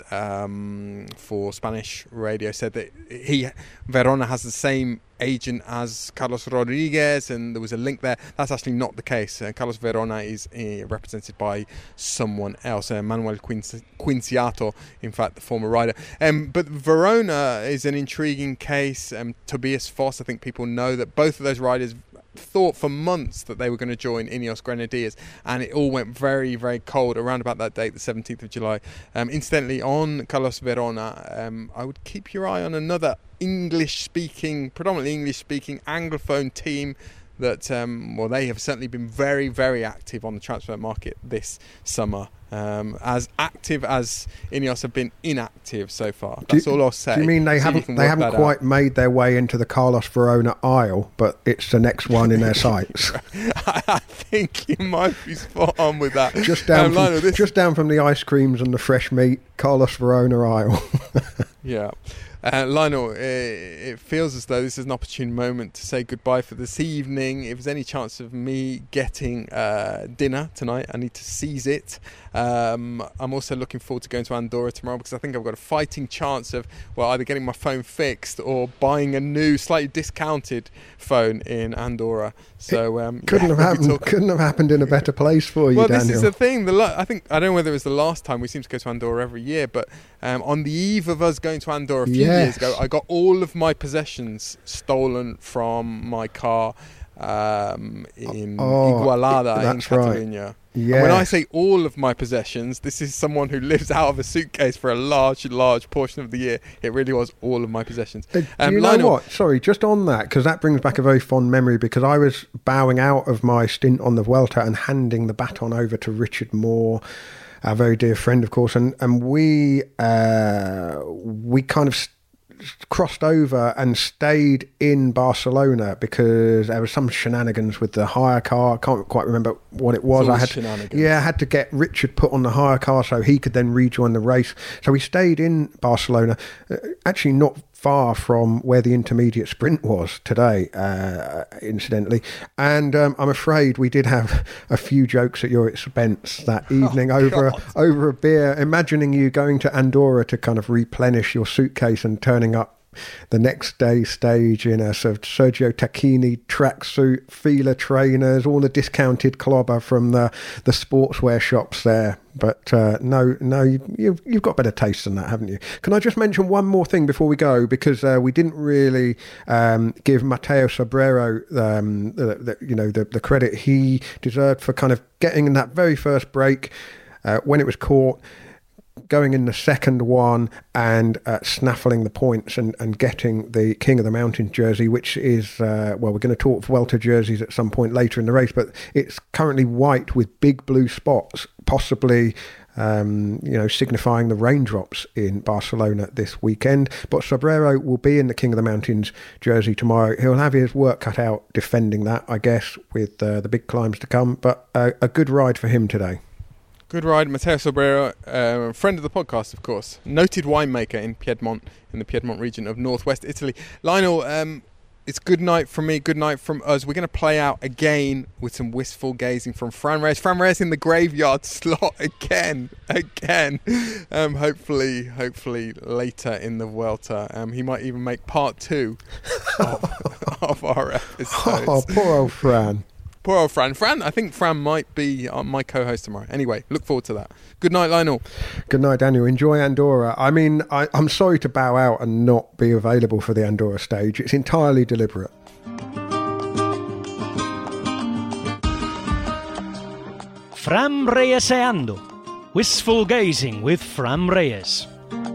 for Spanish radio said that Verona has the same agent as Carlos Rodriguez, and there was a link there. That's actually not the case. Carlos Verona is represented by someone else, Manuel Quinciato, in fact, the former rider. But Verona is an intriguing case. Tobias Foss, I think people know that both of those riders thought for months that they were going to join Ineos Grenadiers, and it all went very, very cold around about that date, the 17th of July. Incidentally, on Carlos Verona, I would keep your eye on another predominantly English-speaking Anglophone team that, they have certainly been very, very active on the transfer market this summer. As active as Ineos have been inactive so far. That's all I'll say. Do you mean they haven't quite made their way into the Carlos Verona aisle, but it's the next one in their sights? I think you might be spot on with that. Just down from the ice creams and the fresh meat, Carlos Verona aisle. Yeah. Lionel, it feels as though this is an opportune moment to say goodbye for this evening. If there's any chance of me getting dinner tonight, I need to seize it. I'm also looking forward to going to Andorra tomorrow, because I think I've got a fighting chance of either getting my phone fixed or buying a new, slightly discounted phone in Andorra. So couldn't have happened in a better place for you, Daniel. This is the thing. I don't know whether it was the last time. We seem to go to Andorra every year, but on the eve of us going to Andorra a few years ago, I got all of my possessions stolen from my car. in Igualada in Catalonia. Right. Yeah. And when I say all of my possessions, this is someone who lives out of a suitcase for a large portion of the year. It really was all of my possessions. Do you know what? Sorry, just on that, because that brings back a very fond memory, because I was bowing out of my stint on the Vuelta and handing the baton over to Richard Moore, our very dear friend, of course, and we kind of crossed over and stayed in Barcelona because there was some shenanigans with the hire car. I can't quite remember what it was. I had to get Richard put on the hire car so he could then rejoin the race. So we stayed in Barcelona, actually not far from where the intermediate sprint was today, incidentally. And I'm afraid we did have a few jokes at your expense that evening over a beer, imagining you going to Andorra to kind of replenish your suitcase and turning up the next day stage in a sort of Sergio Tacchini tracksuit, Fila trainers, all the discounted clobber from the sportswear shops there. But no, you've got better taste than that, haven't you? Can I just mention one more thing before we go? Because we didn't really give Mateo Sobrero the credit he deserved for kind of getting in that very first break when it was caught, going in the second one and snaffling the points and getting the King of the Mountains jersey, which is, we're going to talk Vuelta jerseys at some point later in the race, but it's currently white with big blue spots, possibly signifying the raindrops in Barcelona this weekend. But Sobrero will be in the King of the Mountains jersey tomorrow. He'll have his work cut out defending that, I guess, with the big climbs to come, but a good ride for him today. Good ride, Mateo Sobrero, friend of the podcast, of course. Noted winemaker in Piedmont, in the Piedmont region of northwest Italy. Lionel, it's good night from me, good night from us. We're going to play out again with some wistful gazing from Fran Reyes. Fran Reyes in the graveyard slot again. Hopefully later in the Vuelta. He might even make part 2 of our episodes. Oh, poor old Fran. Poor old Fran. I think Fran might be my co-host tomorrow. Anyway, look forward to that. Good night, Lionel. Good night, Daniel. Enjoy Andorra. I mean, I'm sorry to bow out and not be available for the Andorra stage. It's entirely deliberate. Fran Reyeseando. Wistful Gazing with Fran Reyes.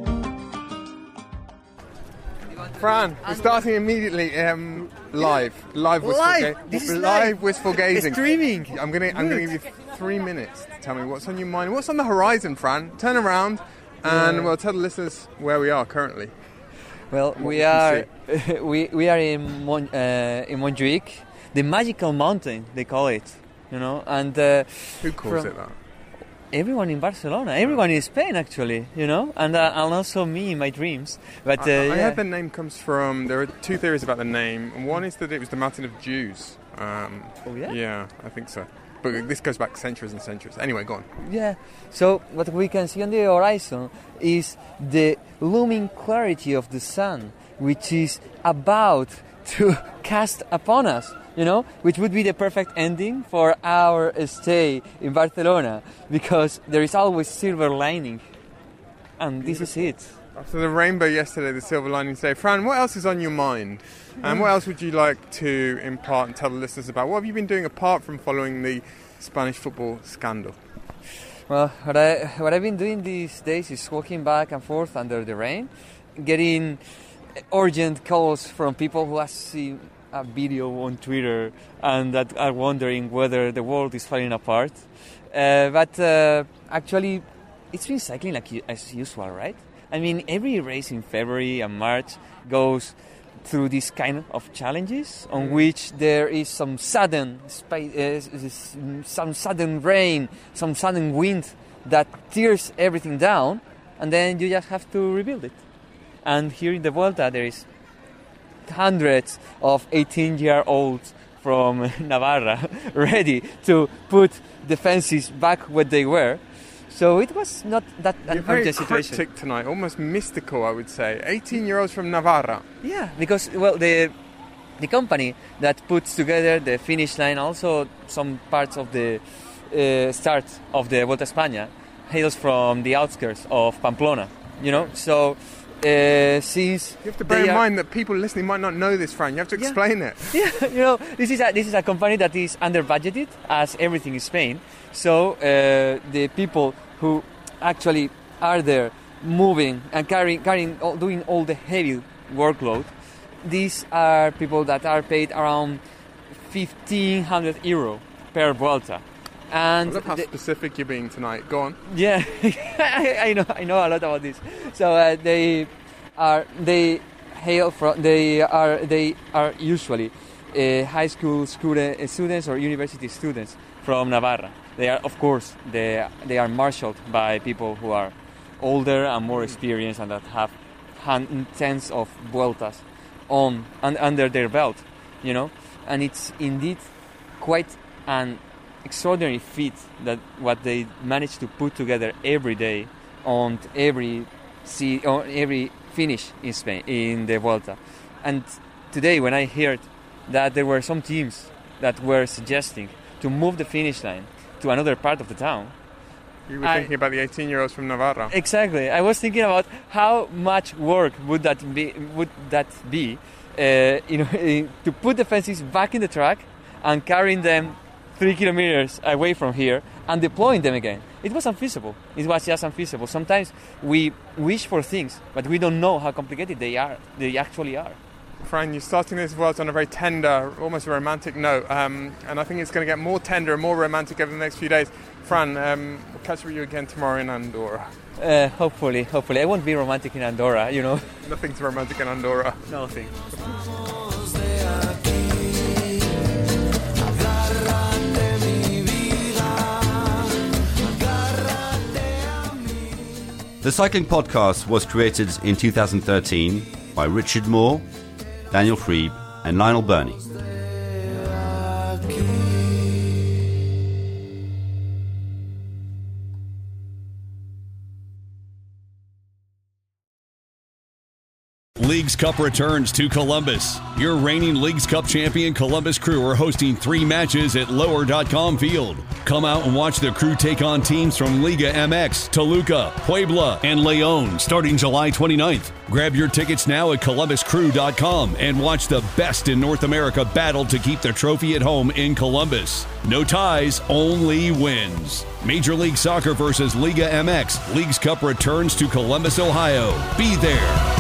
Fran, we're starting immediately. Live wistful gazing. Streaming. I'm gonna give you 3 minutes to tell me what's on your mind. What's on the horizon, Fran? Turn around, and we'll tell the listeners where we are currently. Well, we are in Montjuic, the magical mountain they call it. And who calls it that? Everyone in Barcelona, everyone in Spain, actually, and also me in my dreams. But I heard the name comes from. There are 2 theories about the name. One is that it was the mountain of Jews. Oh yeah. Yeah, I think so. But this goes back centuries and centuries. Anyway, go on. Yeah. So what we can see on the horizon is the looming clarity of the sun, which is about to cast upon us. Which would be the perfect ending for our stay in Barcelona, because there is always silver lining, and this is it. After the rainbow yesterday, the silver lining today. Fran, what else is on your mind? And what else would you like to impart and tell the listeners about? What have you been doing apart from following the Spanish football scandal? Well, what I've been doing these days is walking back and forth under the rain, getting urgent calls from people who have seen a video on Twitter and that are wondering whether the world is falling apart. But actually, it's been cycling as usual, right? I mean, every race in February and March goes through these kind of challenges on which there is some sudden rain, some sudden wind that tears everything down, and then you just have to rebuild it. And here in the Vuelta, there is hundreds of 18-year-olds from Navarra ready to put the fences back where they were. So it was not that an urgent situation. Cryptic tonight, almost mystical, I would say. 18-year-olds from Navarra. Yeah, because the company that puts together the finish line, also some parts of the start of the Vuelta a España, hails from the outskirts of Pamplona. So since you have to bear in mind that people listening might not know this, Fran. You have to explain it. Yeah, this is a company that is under budgeted, as everything in Spain. So the people who actually are there, moving and doing all the heavy workload, these are people that are paid around 1,500 euro per Vuelta. And I love how specific you're being tonight. Go on. Yeah, I know a lot about this. So they are usually high school students or university students from Navarra. They are, of course, they are marshaled by people who are older and more experienced and that have tens of Vueltas under their belt, you know. And it's indeed quite an extraordinary feat that what they manage to put together every day on every finish in Spain in the Vuelta. And today, when I heard that there were some teams that were suggesting to move the finish line to another part of the town, you were thinking about the 18-year-olds from Navarra. Exactly. I was thinking about how much work would that be, to put the fences back in the track and carrying them 3 kilometers away from here and deploying them again. It was unfeasible. It was just unfeasible. Sometimes we wish for things, but we don't know how complicated they actually are. Fran, you're starting this Vuelta on a very tender, almost a romantic note, and I think it's going to get more tender and more romantic over the next few days. Fran, we'll catch up with you again tomorrow in Andorra. Hopefully. I won't be romantic in Andorra, you know. Nothing's romantic in Andorra. Nothing. The Cycling Podcast was created in 2013 by Richard Moore, Daniel Freeb and Lionel Burney. Leagues Cup returns to Columbus. Your reigning Leagues Cup champion Columbus Crew are hosting 3 matches at Lower.com Field. Come out and watch the Crew take on teams from Liga MX, Toluca, Puebla, and León starting July 29th. Grab your tickets now at ColumbusCrew.com and watch the best in North America battle to keep the trophy at home in Columbus. No ties, only wins. Major League Soccer versus Liga MX. Leagues Cup returns to Columbus, Ohio. Be there.